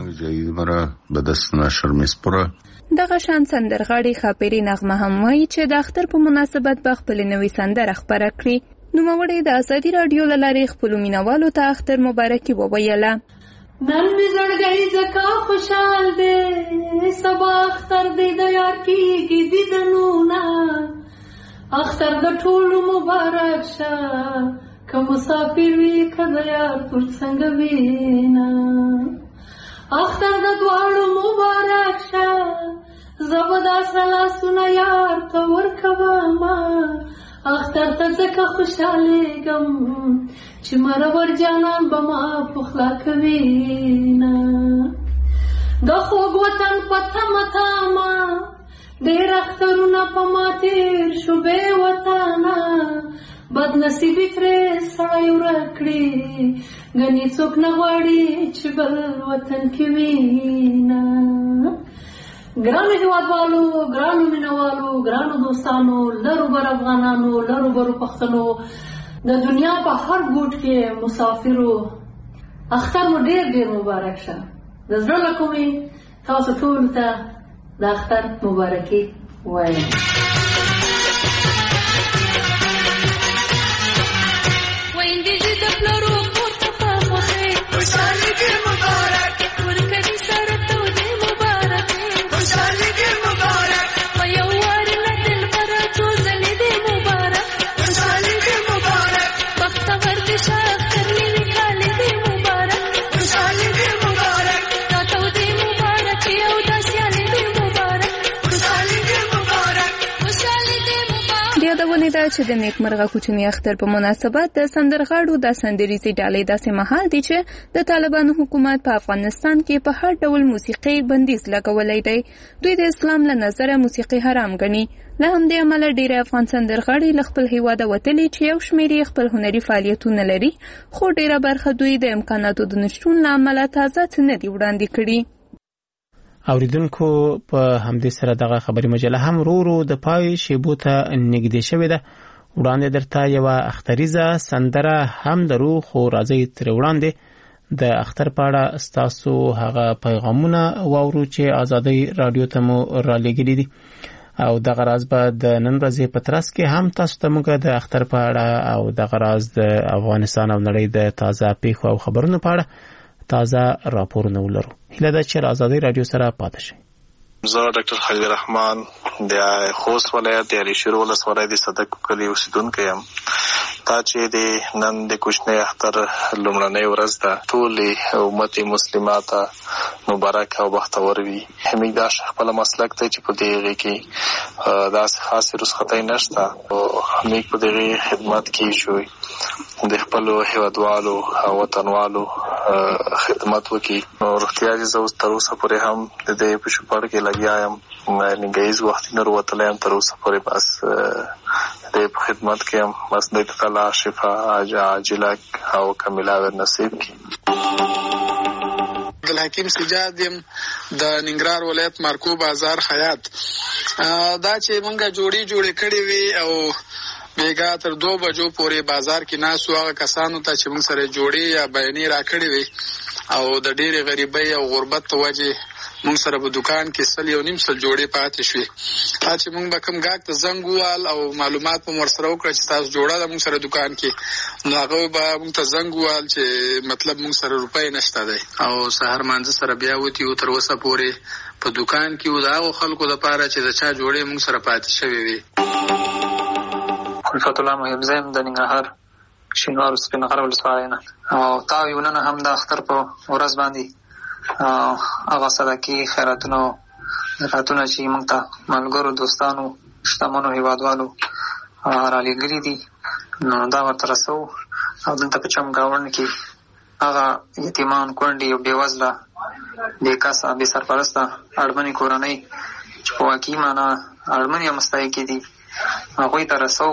دغه شان سندرغاړي خاپيري نغمه هم وایي چې د اختر په مناسبت به خپل نوې سندره خبره کړي. نوموړی د آزادي رادیو له لارې خپل مینوالو ته اختر مبارکي وویله. نن می زړګی زکا خوشحال دی سبا اختر دی د یار کیږي دیدنونه اختر د ټولو مبارک شه که مسافر وي که د یار پر څنګه وینا اختر د دواړو مبارک شه زه به دا سره لاسونه یار ته ورکومه اختر ته ځکه خوشحالېږم چې مرور جانان به ما پخلا کوینه د خوږ وطن په تمه تمه ډېر اخترونه په ما تېر شو بې وطنه بد نصیبي ترې سړی ورک کړي ګنې څوک نه غواړي چې بل وطن کې وینه. ګرانو هیوادوالو، ګرانو مینوالو، ګرانو دوستانو، لرو بر افغانانو، لرو برو پښتنو، د دنیا په هر ګوټ کې مسافرو اختر مو ډېر ډېر مبارک شه. د زړه له کومې تاسو ټولو ته د اختر مبارکي وایم. خوشحالي شوې ده چې د نیکمرغه کوچني اختر په مناسبت د سندرغاړو د سندریزې ډلې داسې مهال دي چې د طالبانو حکومت په افغانستان کې په هر ډول موسیقي بندیز لګولی دی. دوی د اسلام له نظره موسیقي حرام ګڼي. له همدې امله ډېری افغان سندرغاړي له خپل هیواده وتلي چې یو شمېر یې خپل هنري فعالیتونه لري، خو ډېره برخه دوی د امکاناتو د نشتون له امله تازه څه نه دي وړاندې کړي. اوریدونکو په همدې سره دغه خبري مجله هم ورو د پای شیبو ته نږدې شوې ده. وړاندې درته یوه اختریزه سندره هم درو، خو راځئ ترې وړاندې د اختر په اړه ستاسو هغه پیغامونه واورو چې ازادۍ راډیو ته مو رالیږلي دي، او دغه راز به د نن ورځې په ترڅ کې هم تاسو ته موږ د اختر په اړه او دغه راز د افغانستان او نړۍ د تازه پیښو او خبرونو په اړه تازه راپورونه ولرو. هیله ده چې ازادۍ راډیو سره پاتې شئ. زه ډاکټر خلیل رحمان د خوست ولایت د علي شیر ولسوالۍ د صدک کلي اوسیدونکی یم. دا چې د نن د کوچني اختر لومړنۍ ورځ ده، ټولې امت مسلمه ته مبارک او بختور وي. همېږ دا خپله مسلک دی چې په دغې کې داسې خاصې رخصتۍ نشته، همېږ په دغې خدمت کې شوی د خپلو هیوادوالو او وطنوالو خدمت وکړي. نو روغتیا چې زه اوس تر اوسه پورې هم د دې په شپړ کې لګیا یم، نیمګړیز وختي نه وتلی یم تر اوسه پورې، بس د دې په خدمت کې یم. بس د تعالی شفا عاجله او کامله نصیب کړي. عبدالحکیم سجاد یم د ننګرهار ولایت مارکو بازار خیاط. دا چې مونږه جوړې کړې وي او بیګا تر 2 بجو پورې بازار کې ناسو هغه کسانو ته چې موږ سره جوړې یا بیانې راکړې وي او د ډېرې غریبۍ او غربت په وجې موږ سره په دکان کې 1.5 جوړې پاتې شوې. چې موږ به کوم ګاګ ته زنګ ووال او معلومات په ورسره وکړه چې تاسو جوړه ده موږ سره دکان کې، نو هغه به موږ ته زنګ ووال چې مطلب موږ سره روپۍ نشته دی، او سهار مانځه سره بیا وتی او تر اوسه پورې په دکان کې و د هغو خلکو دپاره چې د چا جوړې موږ سره پاتې شوې وي. خلفت الله محب زیم د ننګرهار شینوارو سپین غر ولسوالۍ نه، او تا ویو نن هم د اختر په ورځ باندې هغه صدقې خیراتونه چې موږ ته ملګرو دوستانو شتمنو هیوادوالو رالیږلي دي، نو دا ورته رسو. او دلته په چمګاونډ کې هغه یتیمان، کونډې او بېوزله، بېکسه، بې سرپرسته اړمنې کورنۍ چې په واقعي معنا اړمنې او مستحقې دي، هغوی ته رسو.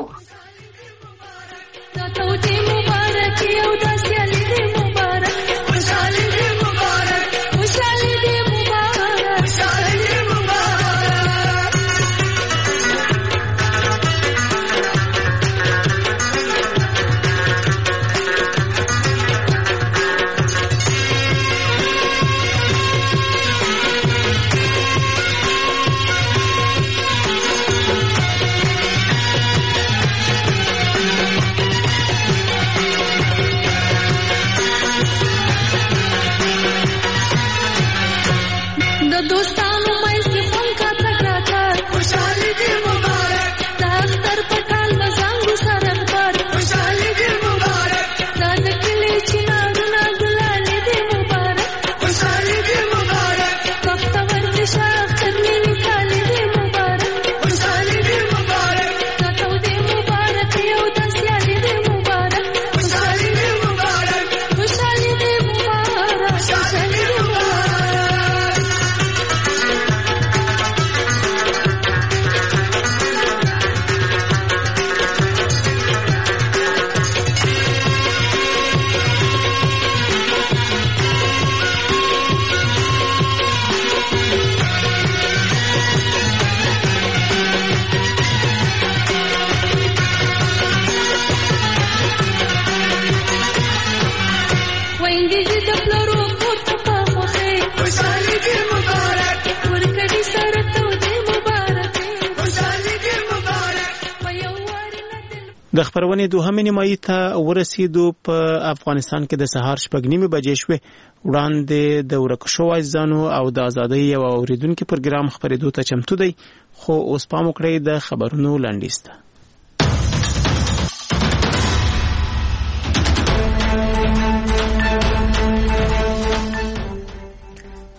د خبرونې دوهمې نیمایي ته ورسېدو. په افغانستان کې د سهار 6:30 بجې شوې. وړاندې د ورک شوو عزیزانو او د ازادۍ یو اوریدونکو پروګرام خبرېدو ته چمتو دی، خو اوس پام وکړئ د خبرونو لنډیز ته.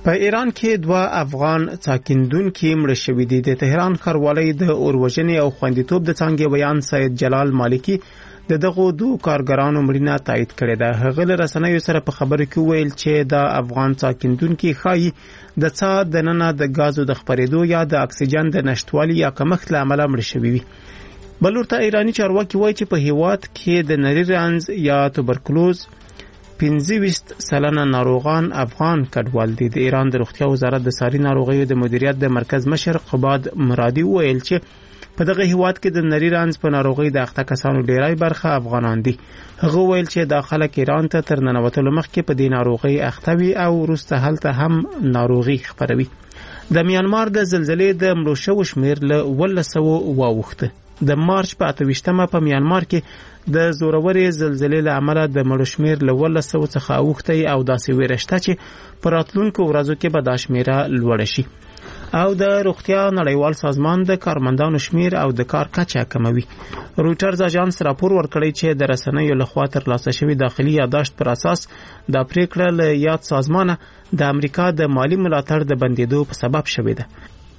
په ایران کې 2 افغان ساکندونکو مړ شوي دي. د تهران ښاروالۍ د اوروژنې او خوندیتوب د څانګې ویان سید جلال مالکی دغه 2 کارګرانو مړینه تایید کړې ده. هغه له رسنیو سره په خبرو کې ویل چې د افغان ساکندونکو خایي د څا د ننه د غازو د خپرېدو یا د اکسیجن د نشټوالي یا کمښت له امله مړ شوي وي. بلورته ایرانی چارواکي وایي چې په هیواد کې د نری رنځ یا توبرکلوز 25% ناروغان افغان کډوال دي. د ایران د روغتیا وزارت د ساري ناروغیو د مدیریت د مرکز مشر قباد مرادي ویل چې په دغه هیواد کې د نری رنځ په ناروغي د اخته کسانو ډیری برخه افغانان دي. هغه ویل چې د خلک ایران ته تر ننوتلو مخکې په دې ناروغي اخته وي او وروسته هلته هم ناروغي خپروي. د میانمار د زلزلې د مړو شوو شمیر له 1200 واوښته. د مارچ په 28مه په میانمار کې د زورورې زلزلې له امله د مړو شمیر له 1200 څخه اوښته او داسې ویرشته چې په راتلونکو ورځو کې به دا شمیره لوړه شي. او د روغتیا نړیوال سازمان د کارمندانو شمیر او د کار کچه کموي. رویټرز اژانس راپور ورکړی چې د رسنیو لخوا ترلاسه شوی داخلي یادداشت پر اساس دا پریکړه له یاد سازمانه د امریکا د مالی ملاتړ د بندیدو په سبب شوې ده.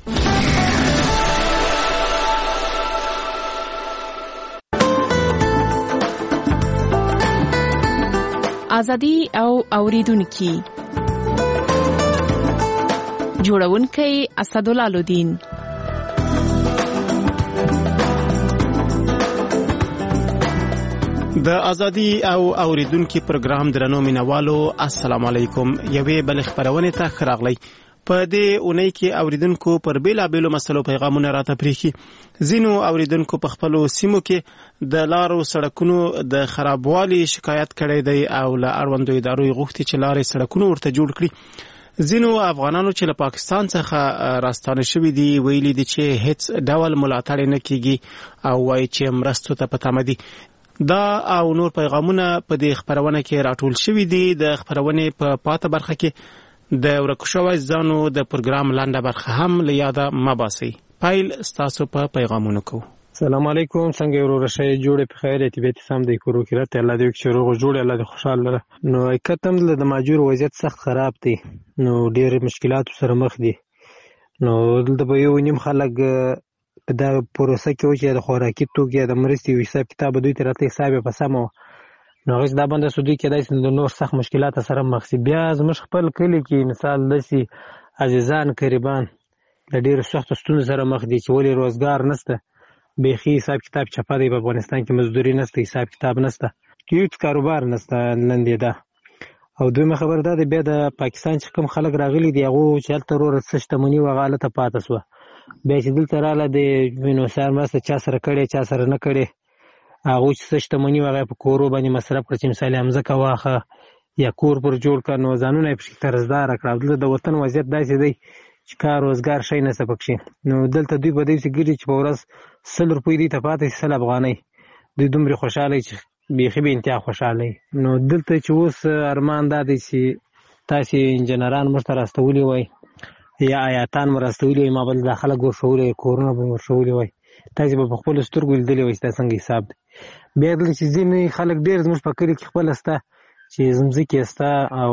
ازادي او اوریدونکو جوړونکی اسدالله لودین. د ازادي او اوریدونکو پروګرام درنو مینوالو السلام علیکم. یوې بل خبرونه ته خراغلی. په دې اونۍ کې اوریدونکو پر بیلابیلو مسلو پیغامونه راته پریخي. زینو اوریدونکو په خپل سیمو کې د لارو سړکونو د خرابوالي شکایت کړي دی او له اړوندو ادارو غوښتي چې لارې سړکونو ورته جوړ کړي. زینو افغانانو چې له پاکستان څخه راستانه شوي دي ویلي دي چې هیڅ ډول ملاتړ نه کیږي او وایي چې مرستو ته پته مدي. دا او نور پیغامونه په دې خبرونه کې راټول شوي دي. د خبرونه په پاته برخه کې د ورکشوي ځانو د پروګرام لاندې برخه هم لیاده مباسي. پایل ستاسو په پیغامونو کو. السلام علیکم. څنګه ورور شي جوړه په خیر اتباعي سم د کورو کې راته الله دې چې روغ جوړ الله دې خوشاله. نو کتم د ماجور وضعیت سخت خراب دي. نو ډېر مشکلات سره مخ دي. نو دلته به یو نیم خلک په دا پروسه کې چې د خوراکي توکو د مرستې حساب کتاب دوی ته راته حساب په سمو نو غوښ دا باندې سودی کېدای چې د نور سخت مشکلات سره مخ شي. بیا زموږ خپل کلی کې مثال دسي عزیزان قریبان د ډېر سخت ستونزو سره مخ دي چې ولې روزګار نشته. بیخي حساب کتاب چپه دی. په افغانستان کې مزدوري نشته، حساب کتاب نشته، هیڅ کاروبار نشته نن دی دا. او دویمه خبر دا دی بیا د پاکستان چې کوم خلک راغلي دي هغه چې هلته ورور څه شتمني وه غالته پاته سوه. بیا چې دلته راغله د نوسار مرسته چا سره کړې چا سره نه کړې هغوی چې څه شتمني وه هغه په کورو باندې مصرف کړه چې مثال یې مځکه واخه یا کور پر جوړ کړه نو ځانونه یې پکې قرضداره کړه. دلته د وطن وضعیت داسې دی چې کار روزګار شی نشته پکې. نو دلته دوی په دې چې ګرځي چې په ورځ 100 روپۍ دوی ته پاتې 100 افغانۍ دوی دومره خوشحاله چې بیخي به انتها خوشحاله. نو دلته چې اوس ارمان دا دی چې تاسې انجنیران موږ ته راستولي وای یا آیاتان مو راستولي وای ما بل دا خلک ورښولي وای کورونه به مو ورښولي وای تاسې به په خپلو سترګو لیدلي وای چې دا څنګه حساب دی. بیا دلته چې ځینې خلک ډېر زموږ په کلي کې خپله شته چې ځمځکې شته او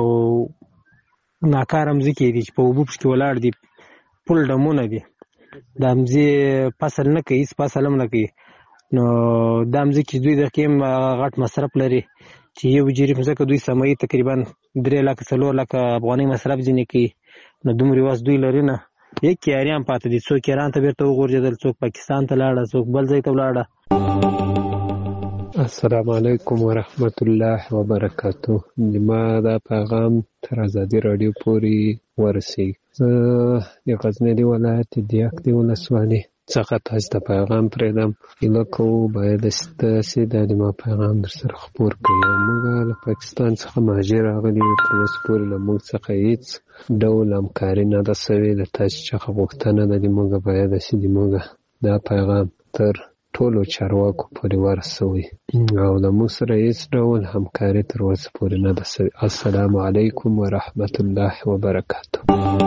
ناکاره مځکې دي چې په اوبو پسې ولاړ دي پل ډمونه دي دا مځې فصل نه کوي هېڅ فصل هم نه کوي. نو دا مځکې دوی د کې غټ مصرف لري چې یو جریب مځکه دوی سمایي تقریبا 3 لکه 4 لکه افغانۍ مصرف ځینې کوي. نو دومره واس دوی لري نه یک یاریان پاتې دي. څوک ایران ته بیرته وغورځېدل څوک پاکستان ته لاړه څوک بل ځای ته ولاړه. السلام علیکم ورحمت الله وبرکاتو. ما دا پیغام تر ازادي رادیو پورې ورسېږي. زه د غزني ولایت د یک د ولسوالۍ څخه تاسو ته پیغام پرېږدم. هیله کوو باید ستاسې دا د ما پیغام در سره خپور کړي. موږ له پاکستان څخه مهاجر راغلي یو تر اوسه پورې له موږ څخه هېڅ ډول همکاري نه ده سوې. د تاسې څخه غوښتنه ده د موږ باید چې د موږ دا پیغام تر ټولو چارواکو پورې ورسوي او له موږ سره هېڅ ډول همکاري تر اوسه پورې نه ده سوې. السلام علیکم ورحمت الله وبرکاتو.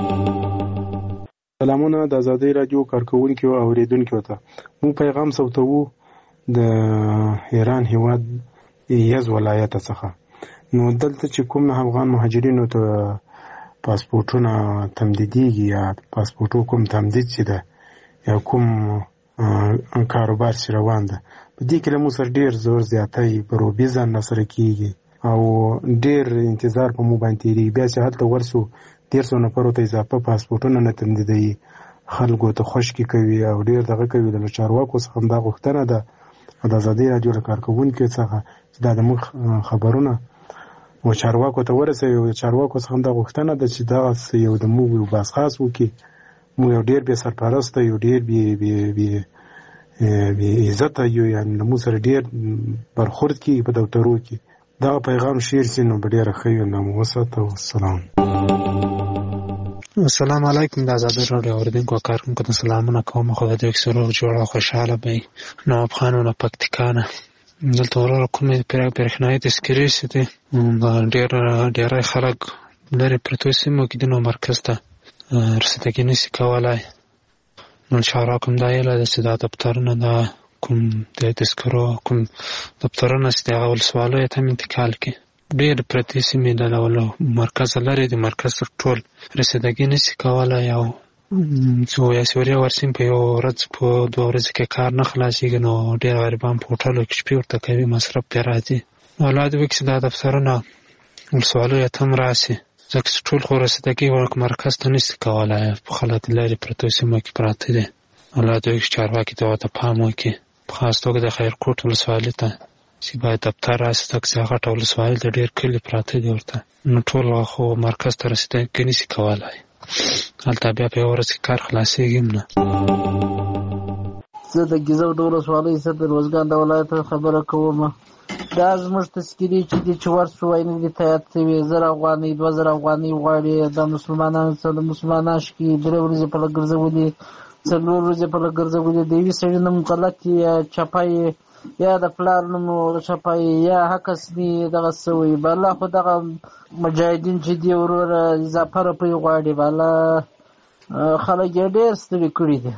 سلامونه د ازادي رادیو کارکونکو او اوریدونکو ته. مو پیغام صوتو د ایران هیواد یز ولایت څخه. نو دلته چې کوم افغان مهاجرینو ته پاسپورټونه تمدیدېږي یا پاسپورټو کوم تمدید چې ده یا کوم کاروبار چې روان ده، په دې کې له موږ سره ډېر زور زیاتی بروبي ځان سره کېږي او ډېر انتظار په موږ باندې تېرېږي. بیا چې هلته ورسو 150 نفرو ته اضافه پاسپورټونه نه تمدیدوي، خلکو ته خوشکې کوي او ډېر دغه کوي. د چارواکو څخه همدا غوښتنه ده د ازادۍ راډیو له کارکوونکو څخه چې دا د موږ خبرونه و چارواکو ته ورسوي او د چارواکو څخه همدا غوښتنه ده چې دغسې یو د موږ یو بحث وکړي. موږ یو ډېر بې سرپرسته یو ډېر بې عزته یو، یعنې له موږ سره ډېر برخورد کېږي په دفترو کې. دغه پیغام شیر سي نو به ډېره ښه وي. نو وساته. والسلام. السلام علیکم. د ازادۍ راډیو اوریدونکو او کارکوونکو ته سلامونه کوم. خدای دې وکړي چې روغ جوړ او خوشحاله به وي. نواب خان له پکتیکا نه. دلته وروره کومې برېښنایي تذکرې چې دي ډېری خلک لرې پرتو سیمو کې دي، نو مرکز ته رسیدګي نشي کولی. نو چارواکو همدا ویلي ده چې دا دفترونه دا کوم د تذکرو کوم دفترونه چې د هغه ولسوالیو ته هم انتقال کړي. ډېر پرتې سیمې د مرکز لرې د مرکز تر ټول رسیدګي نشي کولی او یا سوریه ورسیم په یو ورځ په 2 ورځې کې کار نه خلاصېږي. نو ډېر غریبان په هوټلو کې شپې ورته کوي، مصرف پرې راځي. الله دې وکړي چې دا دفترونه ولسوالیو ته هم راشي، ځکه چې ټول خو رسیدګي مرکز ته نشي کولی، په خلک لرې پرتو سیمو کې پراته دي. الله دې وکړي چارواکي ته ورته پام وکړي، په خاص توګه د خیرکوټ ولسوالۍ ته چې باید دفتر راشي، ځکه چې هغه غټه ولسوالۍ ده، ډېر کلي پراته دي ورته. نو ټول خو مرکز ته رسیدګي نشي کولی، هلته بیا په یو ورځ کې کار خلاصېږي هم نه. زه د ګیزو د ولسوالۍ څخه د روزګان د ولایت خبره کوم. دا زموږ تذکرې چې دي چې ورسو وینې دي تایید شوي 1000 افغانۍ 2000 افغانۍ غواړي. د مسلمانانو څخه د مسلمانان شکي 3 ورځې په لګرځولي 4 ورځې په لګرځولي. د یوې سړي نوم غلط یا چپای یا د پلار نوم چپای یا حکس دي دغه سوی بالا خو دغه مجاهدین چې دی وروره اضافه روپۍ غواړي. بالا خلک یې ډېر ستړي کړي دي.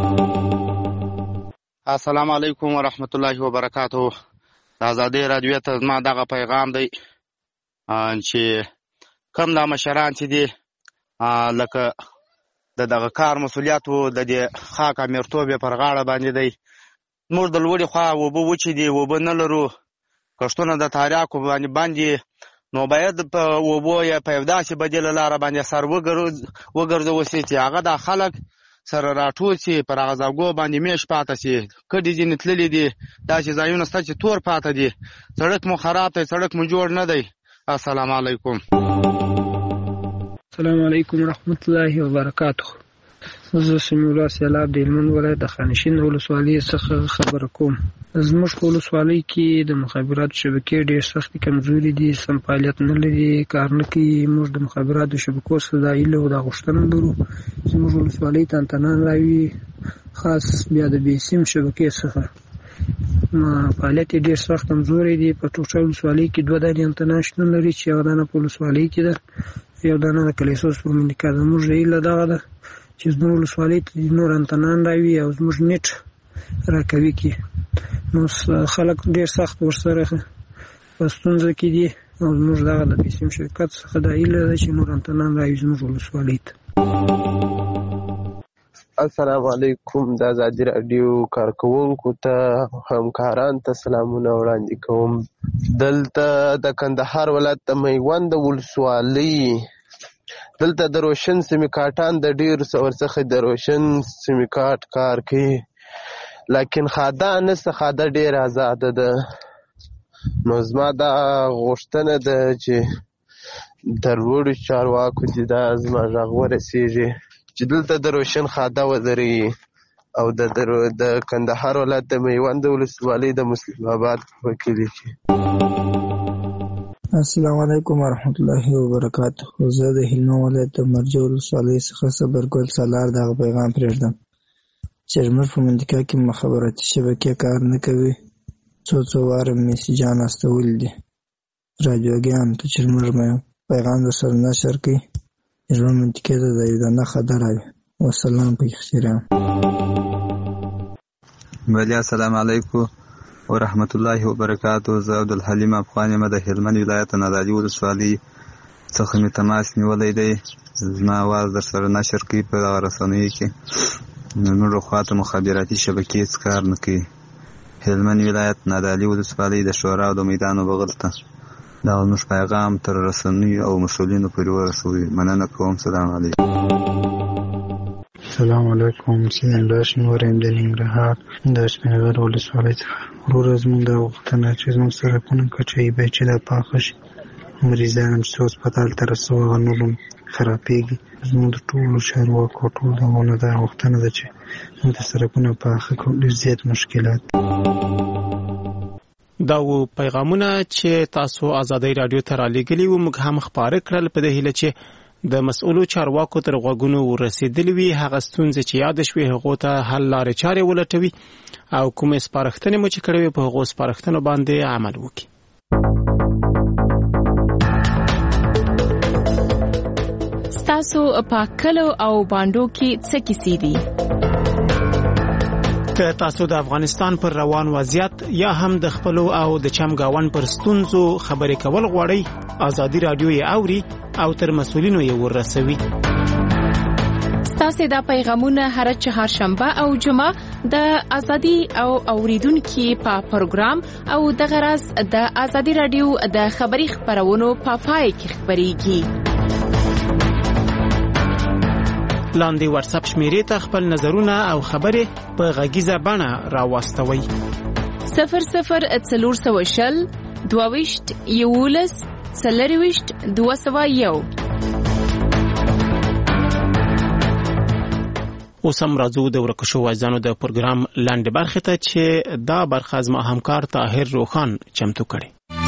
السلام علیکم ورحمت الله وبرکاتو. د ازادۍ راډیو ته زما دغه پیغام دی چې کوم دا مشران چې دي لکه د دغه کار مسؤلیتو د دې خاک امیرتوب یې پر غاړه باندې دی. موږ د لوړې خوا اوبه وچې دي، اوبه نه لرو، کښتونه د تاریاکو باندې نو باید په اوبو یا په یو داسې بدیله لاره باندې سر وګرځول شي چې هغه د خلک سره راټول شي، پر هغه ځایګو باندې میش پاته شي. کډې ځینې تللي دي، داسې ځایونه شته چې تور پاته دي، سړک مو خراب دی، سړک مو جوړ نه دی. السلام علیکم. السلام علیکم ورحمت الله وبرکاتو. زه سمیع الله سیلاب د هلمند ولایت د خانشین ولسوالۍ څخه خبره کوم. زموږ په ولسوالۍ کې د مخابراتو شبکې ډېر سختې کمزوري دي، سم فعالیت نه لري، کار نه کوي. موږ د مخابراتو شبکو څخه دا هیله او دا غوښتنه لرو چې زموږ ولسوالۍ ته انتنان راوي، خاص بیا د بې سیم شبکې څخه فعالیت یې ډېر سخت کمزوری دی. په ټوټه ولسوالۍ کې 2 دانې انتنا شتون لري چې یوه دانه په ولسوالۍ کې ده، یو دانه د کلیسوس په منډیکا ده. موږ هیله دغه ده چې زموږ ولسوالۍ ته نور انتنان راوي او زموږ نیټ راکوي کړي. نو خلک ډېر سخت ورسره په ستونزه کې دي او زموږ دغه د بې سیم شرکت څخه دا هیله ده چې نور انتنان راوي زموږ ولسوالۍ ته. السلام علیکم. د ازادۍ راډیو کارکوونکو ته همکاران ته سلامونه وړاندې کوم. دلته د کندهار ولایت د میوند ولسوالۍ دلته د روشن سیمیکاټان د ډېرو څخه د روشن سیمیکاټ کار کوي، لیکن خاده نشته، خاده ډېره آزاده ده. نو زما دا غوښتنه ده چې د لوړو چارواکو چې دا زما غږ ورسېږي چې دلته د روشن خاده ودرېږي او د کندهار ولایت د میوند ولسوالۍ د مسلم آباد په کلي کې. السلام علیکم ورحمت الله وبرکاتو. زه د هلمند ولایت د مرجع ولسوالۍ څخه صبرګل سالار دغه پیغام پرېږدم چې زموږ په منطقه کې مخابراتي شبکې کار نه کوي. څو واره میسیجان استولي دي راډیوګانو ته چې زموږ پیغام درسره نشر کړي، زموږ منطقې ته د یو دانه خطر راوي. والسلام په احترام. بله السلام علیکم ورحمت الله وبرکاتو. زه عبدالحلیم افغان یم د هلمند ولایت نادعلي ولسوالۍ څخه مې تماس نیولی دی زما اواز در سره نشر کوي په دغه رسنیو کې. نورو خواته مخابراتي شبکې هېڅ کار نه کوي. هلمند ولایت نادعلي ولسوالۍ د شورا او د میدان بغل ته دا زموږ پیغام تر رسنیو او مسؤلینو پورې ورسوي. مننه کوم. سلام علیکم. السلام علیکم. سین الله شنوار یم د ننګرهار د سپینغر ولسوالۍ څخه. وروره زموږ دا غوښتنه چې زموږ سړکونه کچایي باید چې دا پاخه شي. مریضان هم چې هسپتال ته رسوي هغه نور هم خرابېږي. زموږ د ټولو چارواکو ټول دغونه دا غوښتنه ده چې موږ د سړکونه پاخه کړو. ډېر زیات مشکلات. دا و پیغامونه چې تاسو آزادۍ رادیو ته رالیږلي وو. موږ هم خپاره کړل په دې هیله چې د مسؤلو چارواکو تر غوږونو ورسېدلې وي. هغه ستونزې چې یاد شوې هغو ته حل لارې چارې ولټوي او کومې سپارښتنې مو چې کړې وي په هغو سپارښتنو باندې عمل وکړي. ستاسو په کلو او باندو کې څه کیسې دي؟ که تاسو د افغانستان پر روان وضعیت یا هم د خپلو او د چمګاون پر ستونزو خبرې کول غواړئ، آزادي رادیو یې اوري او تر مسؤلینو یې ورسوي. ستاسو دا پیغامونه هر چهارشنبه او جمعه د آزادي او اوریدونکو په پروګرام او د غرض د آزادي رادیو د خبري خبرونو په پای کې خبريږي. لاندې واتس اپ شمیرې ته خپل نظرونه او خبرې په غږیزه بڼه راوستوي. 0040 22 11 40 201. اوس هم راځو د ورکشو وایزانو د پروګرام لاندې برخه ته چې دا برخه زما همکار طاهر روخان چمتو کړي.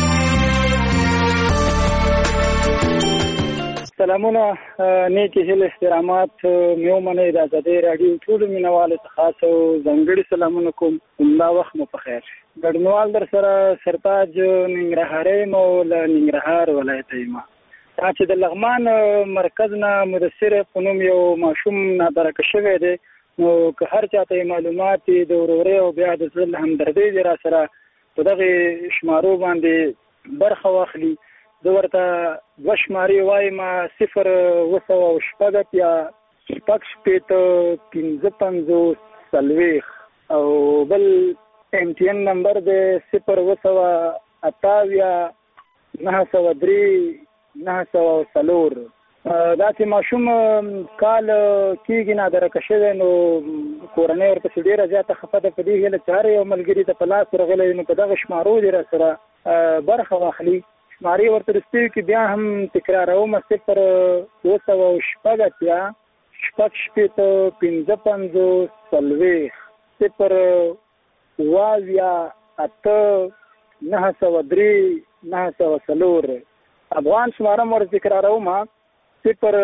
سلامونه، نیکی هیله احترامات میو منه د آزادۍ رادیو ټول مینوالو ته خاص او ځانګړي سلامونه کوم. همدا وخت مو په خیر. ګډونوال در سره سرتاج ننګرهاري مو له ننګرهار ولایت یم. دا چې د لغمان مرکز نه مدثر په نوم یو ماشوم نادرکه شوی دی، نو که هر چاته معلومات د وروري او بیا د زړه همدردي دی را سره په دغه شمارو باندې برخه واخلي. زه ورته دوه شمارې وایم 0 یا 6 او بل MTN نمبر دی 0 دا چې ماشوم کال کېږي نادرکه شوی، نو کورنۍ ورپسې ډېره زیاته خفه ده. په دې هیله چې هر یو ملګري ته په لاس ورغلی نو په دغه شمارو دې را سره برخه واخلي. شمارې ورته رسېږي کې بیا هم تکراروم 0 افغان شماره مور تکراروم 0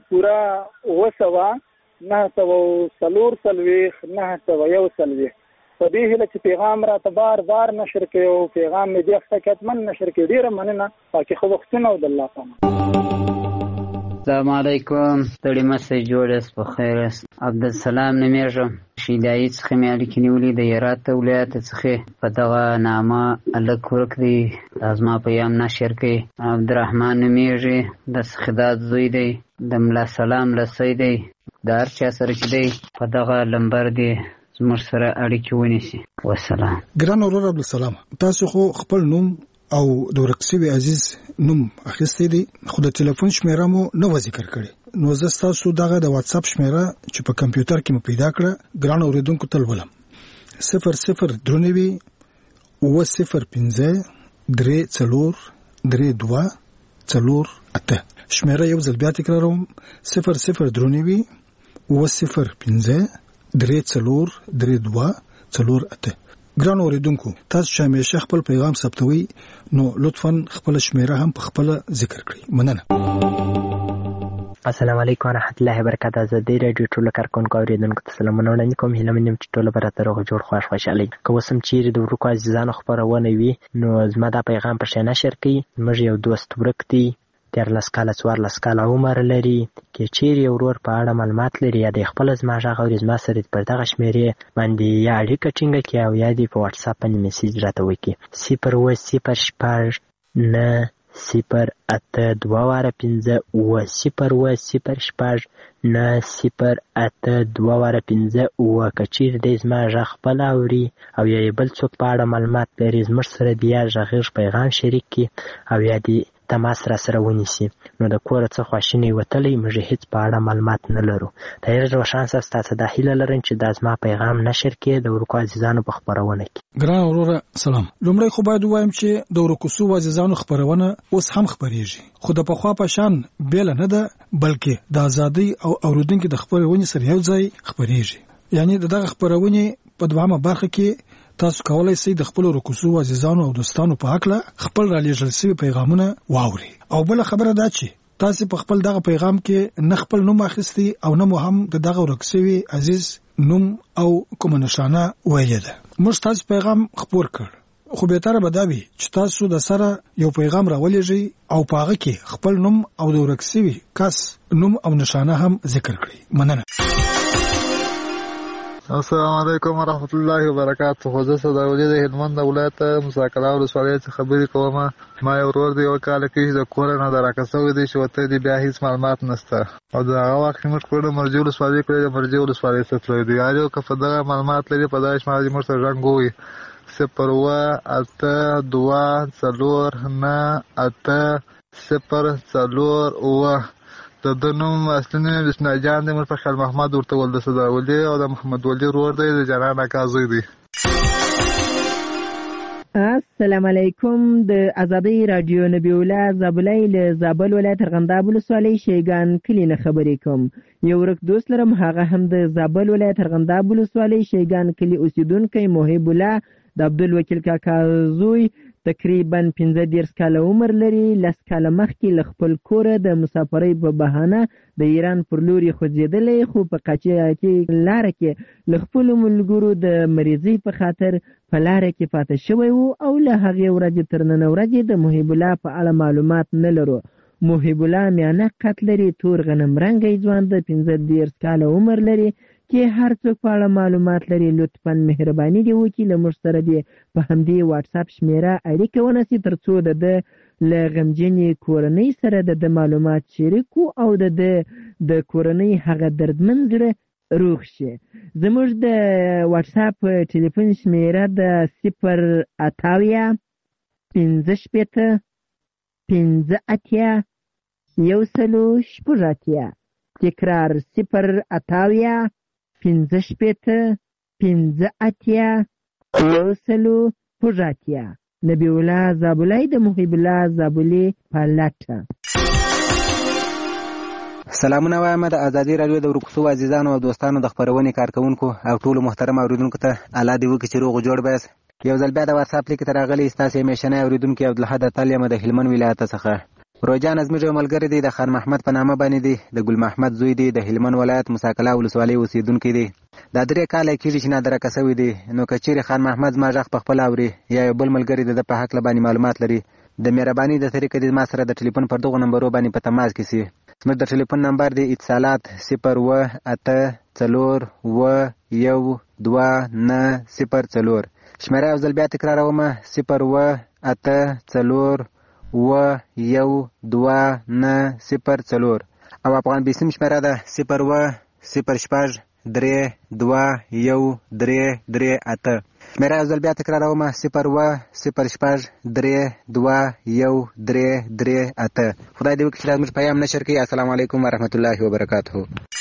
په دې هیله چې پیغام را ته بار نشر کړي او پیغام مې دې حقیقتمن نشر کړي. ډیره مننه. پاکي خو وختونه او د الله پامه. السلام علیکم. ستړي مسه جوړس په خیر. عبدالسلام نمیږم. شیدای څخه مې اړیکې نیولې د هرات ولایت څخه په دغه نامه الک ورک دی ازما پیام نشر کړي. عبدالرحمن نمیږي د خدات زوی دی د ملا سلام رسید دی دار چا سره کې دی په دغه لمبر دی زموږ سره اړیکې ونیسي. والسلام. ګران اورور عبدالسلام، تاسو خو خپل نوم او د ورکسوي عزیز نوم اخیستی دی، خو د ټلیفون شمیره مو نه ذکر کړي. نو زه تاسو دغه د واتس اپ شمیره چې په کمپیوټر کې مو پیدا کړه ګران اوریدونکو ته ولم 00 درنوي 005 3 4 2 شمیره یو ځل بیا تکراروم 00 درنوي 005 3 ګران اوریدونکو، تاسو چې همیشه خپل پیغام ثبتوي نو لطفاً خپل شمیره هم په خپل ذکر کړئ. مننه. السلام علیکم ورحمۃ اللہ وبرکاتہ. آزادۍ رادیو ټول کارکونکو اوریدونکو ته سلامونه وړاندې کوم. هیله منم چې ټول به راته روغ جوړ خوشحاله وي. که اوس هم چیرې د ورکو عزیزانو خپرونه وي نو زما دا پیغام پر شي نشر کړئ. موږ یو دوست ورک دی 13 کاله 14 کاله عمر لري. کې چیرې ورور په اړه معلومات لري یا د خپل زما ژغ او زما سره پر دغه شمیرې باندې یا اړیکه ټینګه کړي او یا د په واتس اپ باندې میسج راته وکړي 0 0 6 9 08215 که چیرې دی زما غږ خپله اوري او یا یې بل څوک په اړه معلومات لري زموږ سره دې یا غږیز پیغام شریک کړي او یا دې تماس را سره ونیسي. نو د کوره څه خواشینی وتلی موږ هیڅ په اړه معلومات نه لرو. طاهر روشن صاحب تاسو د هیله لرم چې دا زما پیغام نشر کړي د ورکو عزیزانو په خپرونه کې. ګران وروره سلام. لومړی خو باید ووایم چې د ورکوسو عزیزانو خپرونه اوس هم خپریږي خو د پخوا په شان بیل نه ده بلکې د ازادۍ او اوریدونکو د خپرونې سره یو ځای خپریږي. یعنی دغه خپرونې په دوامه برخه کې تاسو کولای شئ د خپل ورکوسو عزیزانو او دوستانو په حق له خپل را لېږل شوي پیغامونه واوري. او بل خبره دا چې تاسو په خپل دغه پیغام کې نه خپل نوم اخیستی او نه هم دغه ورکوسوي عزیز نوم او کوم نشانه ویل ده. موږ تاسو پیغام خپور کړ خو به تر به دا وي چې تاسو د سره یو پیغام راولېږئ او په هغه کې خپل نوم او د ورکوسوي کس نوم او نشانه هم ذکر کړئ. مننه. السلام علیکم ورحمت الله وبرکاته. خو زه صداولي د هلمند ولایت مساکلا ولسوالۍ څخه خبرې کوم. ما یو ورور دی یو کال کې د کور نه راکسوي دی چې وته دی بیا هیڅ معلومات نشته او دا هغه وخت موږ کور د مرجو ولسوالۍ کړی د مرجو ولسوالۍ څخه تللی دی. یو که په دغه معلومات لري په دغه شمال موږ سره رنګوي 082298040 د نوم اصلي نوم بسم جان دی. موږ په خیال محمد ورته ول د صداولي او د محمد ولی ورور دی د جنان اکازوی دی. السلام علیکم. د ازادۍ رادیو نبی الله زابلای له زابل ولایت ارغنداب ولسوالۍ شیګان کلی نه خبرې کوم. یو ورک دوست لرم هغه هم د زابل ولایت ارغنداب ولسوالۍ شیګان کلی اوسیدونکی محب الله د عبدالوکیل کاکا زوی تقریبا 15 کاله عمر لري. 10 کاله مخکې له خپل کوره د مسافرۍ په بهانه د ایران پر لوري خوځېدلی خو په قاچاقي لاره کې له خپلو ملګرو د مریضۍ په خاطر په لاره کې پاتې شوی و او له هغې ورځې تر نن ورځې د محب الله په اړه معلومات نه لرو. محب الله میانه قد لري، تور غنم رنګی ځوان د 15 کاله عمر لري کې هر څوک په اړه معلومات لري لطفاً مهرباني دی وکړي له موږ سره دی په همدې واتس اپ شمیره اړیکه ونیسي ترڅو د له غمجنې کورنۍ سره د معلومات شریکو او د کورنۍ هغه دردمن زړه روغ شي. زموږ د واتس اپ ټلیفون شمیره د 088 تکرار 088 نبی الله زابلای د محب الله زابلی پالاټه. سلامونه وایم د ازادي رادیو د ورکوسو عزیزانو او دوستانو د خبرونې کارکونکو او ټولو محترم اوریدونکو ته الله دې وکړي چې روغ جوړ بس. یو ځل بیا د واتس اپ لیک ته راغلی ستاسو میشنه اوریدونکو عبدالحد تعلیم د هلمند ولایت څخه. روجان زموږ یو ملګری دی د خان محمد په نامه باندې دی د ګل محمد زوی دی د هلمند ولایت مساکلا ولسوالۍ اوسیدونکی دی. دا 3 کاله کېږي چې نادره کسوي دی. نو که چیرې خان محمد زما غږ په خپل اوري یا یو بل ملګری د په حق باندې معلومات لري د مهرباني د طریقې د ما سره د ټلیفون پر دغه نمبرو باندې په تماس کې سي. زموږ د ټلیفون نمبر دی اتصالات 018412904 شمیره یو ځل بیا تکراروم 018412904 او افغان بیسیم شمیره ده 01063213338 شمیره یو ځل بیا تکراروم 01063213338. خدای دې وکړي چې زموږ پیغام نشر کړي. السلام علیکم ورحمت الله وبرکاته.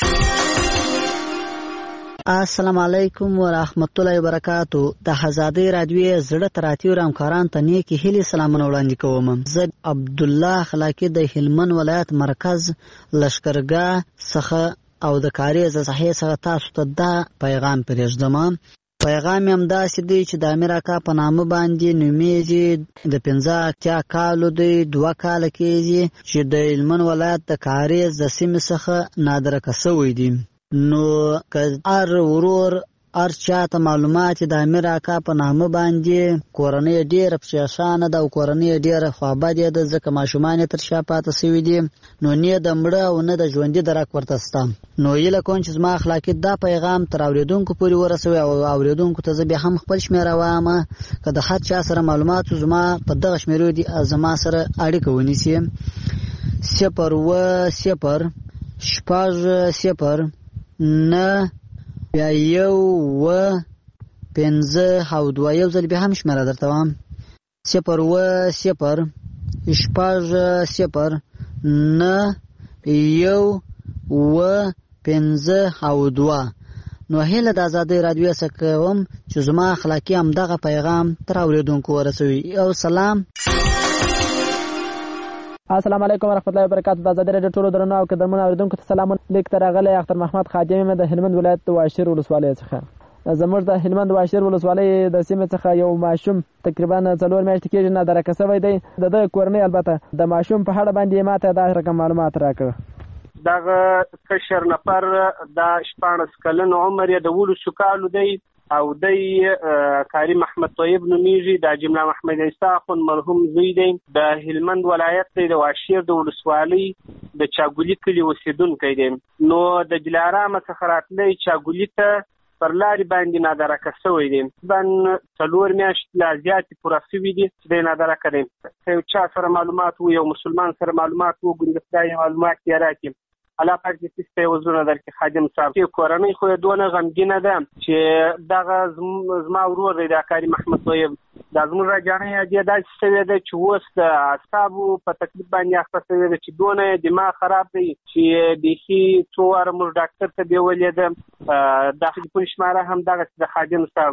السلام علیکم ورحمت الله وبرکاتو. د ازادۍ رادیو زړه تراتیو همکاران ته نیکی هیلې سلامونه وړاندې کوم. زه عبد الله خلاقی د هلمند ولایت مرکز لشکرګاه څخه او د کاریز صحیح څخه تاسو ته دا پیغام پرېږدم. پیغام هم داسې دی چې د امریکا په نامه باندې نومیږي د 15 کالو دی 2 کاله کېږي چې د هلمند ولایت د کاریز د سیمې څخه نادره کسوی دی. نو که هر ورور هر چاته معلومات د امیر اکا په نامه باندې کورنۍ ډېره پریشانه ده او کورنۍ ډېره خوابدې ده ځکه ماشومان یې تر شا پاته سوي دي نو نه د مړه او نه د ژوندي درک ورته شته نو هیله کوم چې زما اخلاقي دا پیغام تر اورېدونکو پورې ورسوي او اورېدونکو ته زه بیا هم خپل شمېره وایم که د هر چا سره معلومات زما په دغه شمېرو دي زما سره اړیکه ونیسي 0 بیا 1 5 او 2 یو ځل بیا هم شمېره درته وایم 0 6 9 1 5 او 2 نو هیله د آزادۍ رادیو څخه کوم چې زما اخلاقي همدغه پیغام تر اورېدونکو ورسوي او سلام السلام علیکم ورحمت الله وبرکاتہ. د آزادۍ رادیو ټولو درنو او قدرمنو اوریدونکو ته سلام. لیک تر راغلی اختر محمد خادم د هلمند ولایت د واشیر ولسوالۍ څخه. زموږ د هلمند واشیر ولسوالۍ د سیمې څخه یو ماشوم تقریبا 4 میاشتې کېږي نادرکه شوی دی. د کورنۍ البته د ماشوم په اړه باندې ماته دا رقم معلومات راکړه. دغه کشر نفر د 14 کلن عمر یې د 12 کالو دی او د کاری محمد طیب نومیږي د جمله محمد عیسی خون مرحوم زوی دی د هلمند ولایت د واشیر د ولسوالۍ د چاګولی کلی اوسیدونکی دی. نو د دلارام څخه راتلی چاګولی ته پر لارې باندې نادرکه شوی دی. تقریبا 4 میاشتې لا زیاتې پوره شوي دي چې دی نادرکه دی. که یو چا سره معلومات و یو مسلمان سره معلومات وګوري د خدای معلومات یې راکړي الله پاک دې سسته وزونه درکې خادم صاحب. چې کورنۍ خو یې دونه غمګینه ده چې دغه زما ورور دی د کاری محمد طیب دا زموږ راجانۍ دې داسې شوې ده چې اوس د اعصابو په تکلیف باندې اخته شوې ده چې دونه دماغ خراب دی چې بیخي څو واره موږ ډاکټر ته بیولې ده. د ټلیفون شماره هم دغسې د خادم صاحب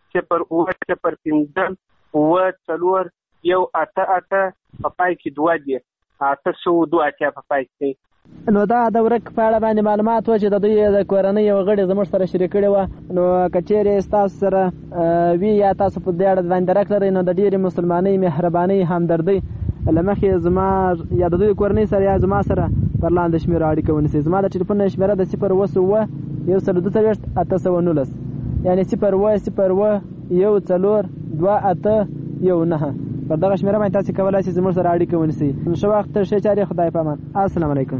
0 په پای کې 2 دي 802 په پای کې. نو دا د ورک په اړه باندې معلومات و چې د دوی د کورنۍ یو غړي زموږ سره شریک کړي و. نو که چیرې ستاسو سره وي یا تاسو په دې اړه باندې درک لرئ نو د ډېرې مسلمانۍ مهربانۍ همدردۍ له مخې زما یا د دوی کورنۍ سره یا زما سره پر لاندې شمېره اړیکه ونیسئ. زما د ټلیفون شمېره د 0 یعنی 0 پر دغه شمېره باندې تاسو کولای شئ زموږ سره اړیکه ونیسئ. ښه وخت ښه چارې خدای پامان. السلام علیکم.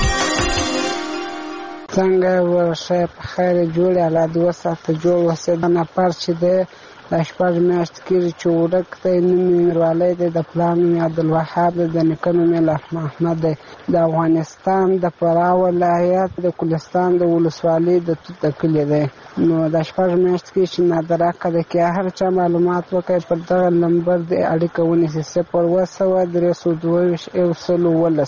څنګه ورشه په خیر جوړ الله دې وساته جوړ وسه د نفر چې ده د 14 میاشتې کېږي چې ورک دی. نوم یې میروالی دی د پلار نوم یې عبدالوهاب دی د نیکه نوم یې محمد دی. د افغانستان د فراه ولایت د کلستان د ولسوالۍ د توت د کلي دی. نو د 14 میاشتې کېږي چې نادرکه دی. که هر چا معلومات وکړي پر دغه نمبر د اړیکه ونیسي 0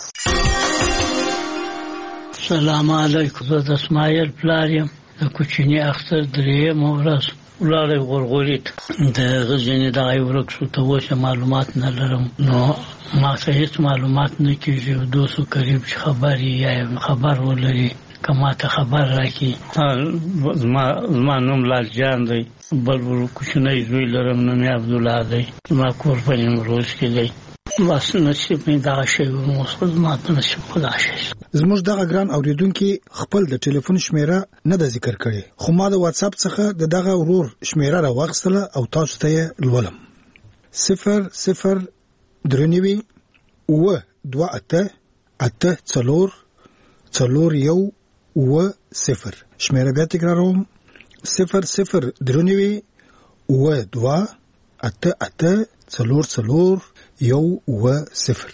سلام علیکم. زه د اسماعیل پلار یم د کوچني اختر 3مه ورځ ولاړی غورغوري ته د غزني دغه ورک شو ته اوس معلومات نه لرم. نو ما ته هیڅ معلومات نه کېږي. 200 قریب چې خبر یا خبر ولري که ما ته خبر راکړي. زما نوم لال جان دی. بل کوچنی زوی لرم نوم یې عبدالله دی. زما کور په نیمروز کې دی. بس نصیب مې دغه شی زما په نصیب خدا شي. زموږ دغه ګران اوریدونکي خپل د ټلیفون شمېره نه ده ذکر کړې خو ما د واتساپ څخه دغه ورور شمېره راواخیستله او تاسو ته یې لولم. 0 درنوي 2 شمېره بیا تکراروم 0 درنوي 2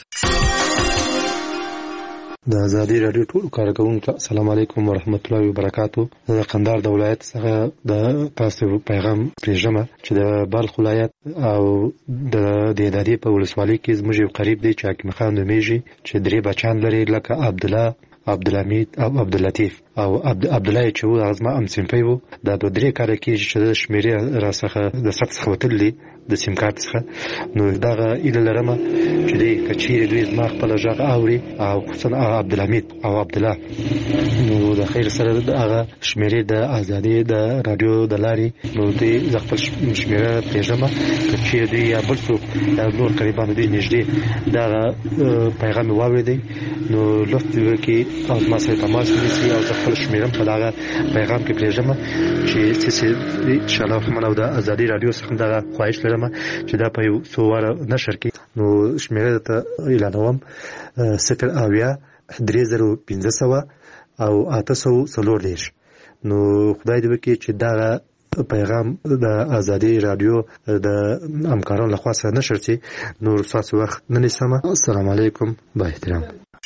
د آزادۍ رادیو ټول کارکونکو ته السلام علیکم ورحمت الله وبرکاتو. د قندهار د ولایت څخه د تاسو پیغام پېژنم چې د بلخ ولایت او د دهدادي په ولسوالۍ کې زموږ یو قریب دی چې حکیم خان نومیږي چې 3 بچان لري لکه عبدالله، عبدالحمید او عبداللطیف او عبدالله چې و هغه زما همصنفی و. دا 2-3 کاله کېږي چې د شمېرې راڅخه د ثبت څخه وتلي د سیم کارت څخه. نو دغه ایله لرم چې دی که چیرې دوی زما خپله غږ اوري او خصوصا عبدالحمید او عبدالله نو د خیر سره هغه شمېرې د آزادۍ د رادیو د لارې نو دوی زه خپل شمېره پرېږدم که چیرې دوی یا بل څوک یا نور قریبان دوی نږدې دغه پیغام یې واورېدی نو لطف وکړي او زما سره تماس ونیسي او زه خپل شمیرم په دغه پیغام کې پرېږدم چې ان شاء الله من او د ازادي رادیو څخه دغه خواهش لرم چې دا په یو څو واره نشر کړي. نو شمیره ته اعلانوم 0 او 840. نو خدای دې وکړي چې دغه پیغام د ازادي رادیو د همکارانو لخوا سره نشر شي. نور تاسو وخت نه نیسم. السلام علیکم. با احترام.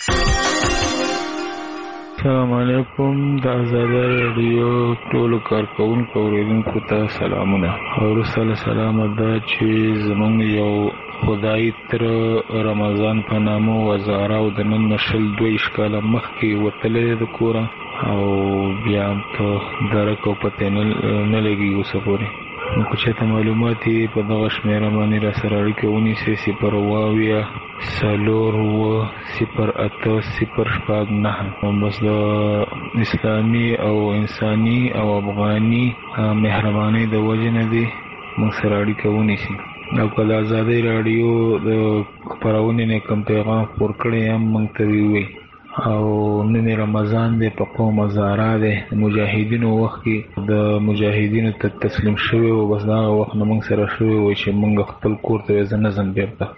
السلام علیکم. د ازادي رادیو ټول کارکونکو اوریدونکو ته سلامونه. او رسول سلام ده چې زمونږ یو خدای تر رمضان په نامو وزاره او د نن نشل 2 کاله مخکې وتلې د کوره او بیا په درک او پته نه لګي اوس پورې. نو که چېرته معلومات یې په دغه شمېره باندې را سره اړیکه ونیسئ 0 بس د اسلامي او انساني او افغاني مهربانۍ د وجې نه دی موږ سره اړیکه ونیسئ. او که د ازادۍ راډیو د خپرونې نه کوم پیغام خپور کړی هم موږ ته ووایي. او نن رمضان دی، په قوم ازاره دی، مجاهدینو وخت کې د مجاهدینو ته تسلیم شوی و، بس دا وخت نه موږ سره شوی و چې موږ خپل کور ته نه ځم بیرته.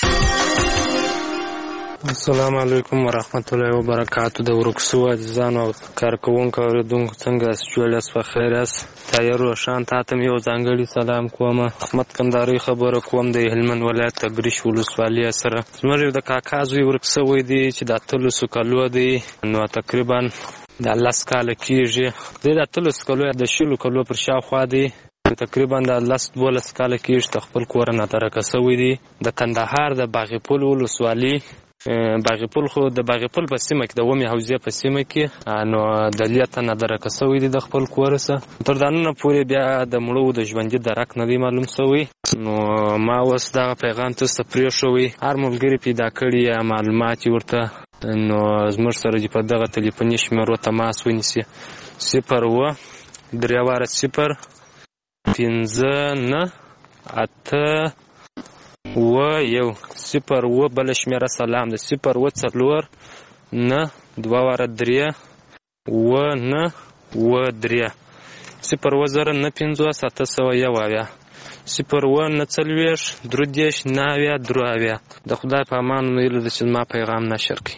السلام علیکم ورحمت الله وبرکاتو. د ورکسو عزیزانو او کارکوونکو اوریدونکو څنګه جوړاست؟ په خیر یاست؟ طاهر روشان ته هم یو ځانګړی سلام کوم. احمد کندهاري خبره کوم د هلمند ولایت تګریش ولسوالۍ سره. زموږ د کاکا زوی ورکسوی دی چې د 13 کالو دی، نو تقریبا د 10 کاله کېږي. د 13 کالو د 20 کالو پر شاوخوا دی، تقریبا د 12 کاله کېږي ته خپل کور نه ترکه سوی دی. د کندهار د باغپول ولسوالۍ باغپول خو د باغپول په سیمه کې د ومې حوزې په سیمه کې نو د لیته نه درکه سوی دی د خپل کور سره. تر دانونه پورې بیا د مړو د ژوندي درک نه دی معلوم سوی. نو ما اوس دغه پیغام تاسو ته پرېښوی. هر ملګري پیدا کړي یا معلومات ورته نو زموږ سره په دغه تلیفوني شمیرو تماس ونیسي 0 3 0 5 9 8 1 0 بل شمیره سلام ده 0 4 9 2 3 9 3 0 0 9 5 7 1 0 9 3 9 3 د خدای په امان ویل د چې ما پیغام نشر کړي.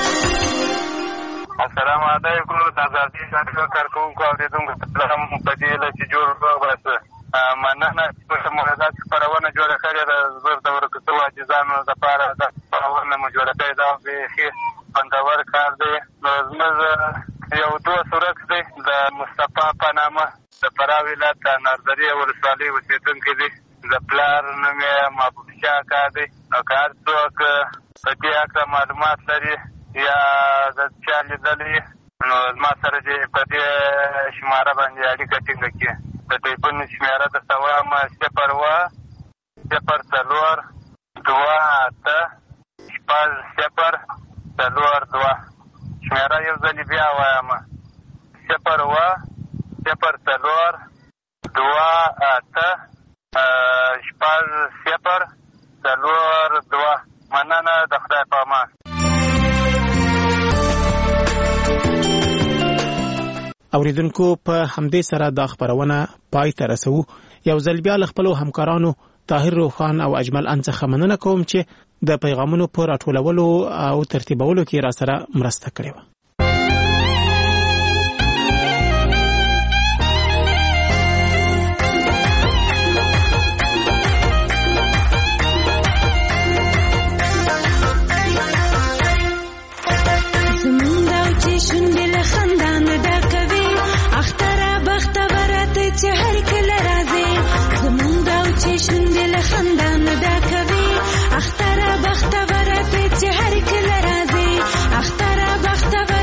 السلام علیکم. د ازادي رادیو کارکوونکو اوریدونکو سلام په دې له چې جوړ وباسه مننه چې موږ خپرونه جوړه کړې ده. زه د ورکسو عزیزانو لپاره د خپرونه مو جوړه کړې ده، بیخي خوندور کار دی. نو زموږ یو دوست ورک دی د مصطفی په نامه، د فراه ولایت د نردرې ولسوالۍ اوسېدونکی دی. د پلار نوم یې محبوب شاه کاکا دی. نو که هر څوک په دې هکله معلومات لري یا د چا لیدلی نو زما سره دې په دې شماره باندې اړیکه ټینګه کړي. د ټلیفون شمیره درته وایم 0 0 4 2 8 0 4 2. شمیره یو ځلې بیا وایم 0 0 4 2 8 0 4 2. مننه، د خدای په امان. اوریدونکو په همدې سره دا خبرونه پای ته رسو. یو ځل بیا له خپلو همکارانو طاهر روخان او اجمل ان څخه مننه کوم چې د پیغامونو په راټولولو او ترتیبولو کې را سره مرسته کړې وه. اختر بخت ورته چې هر کله راځي، اختر بخت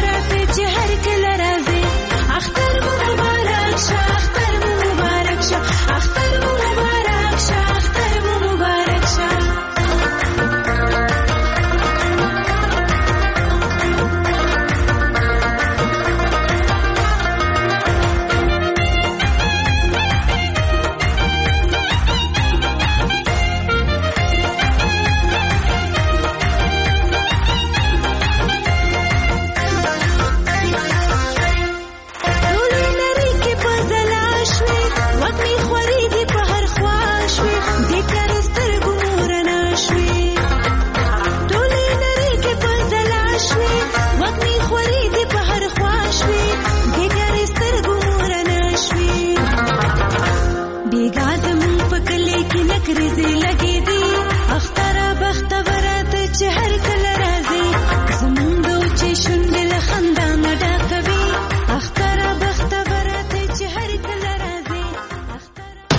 بیګا زمون په کلی کې نکرې لګې دي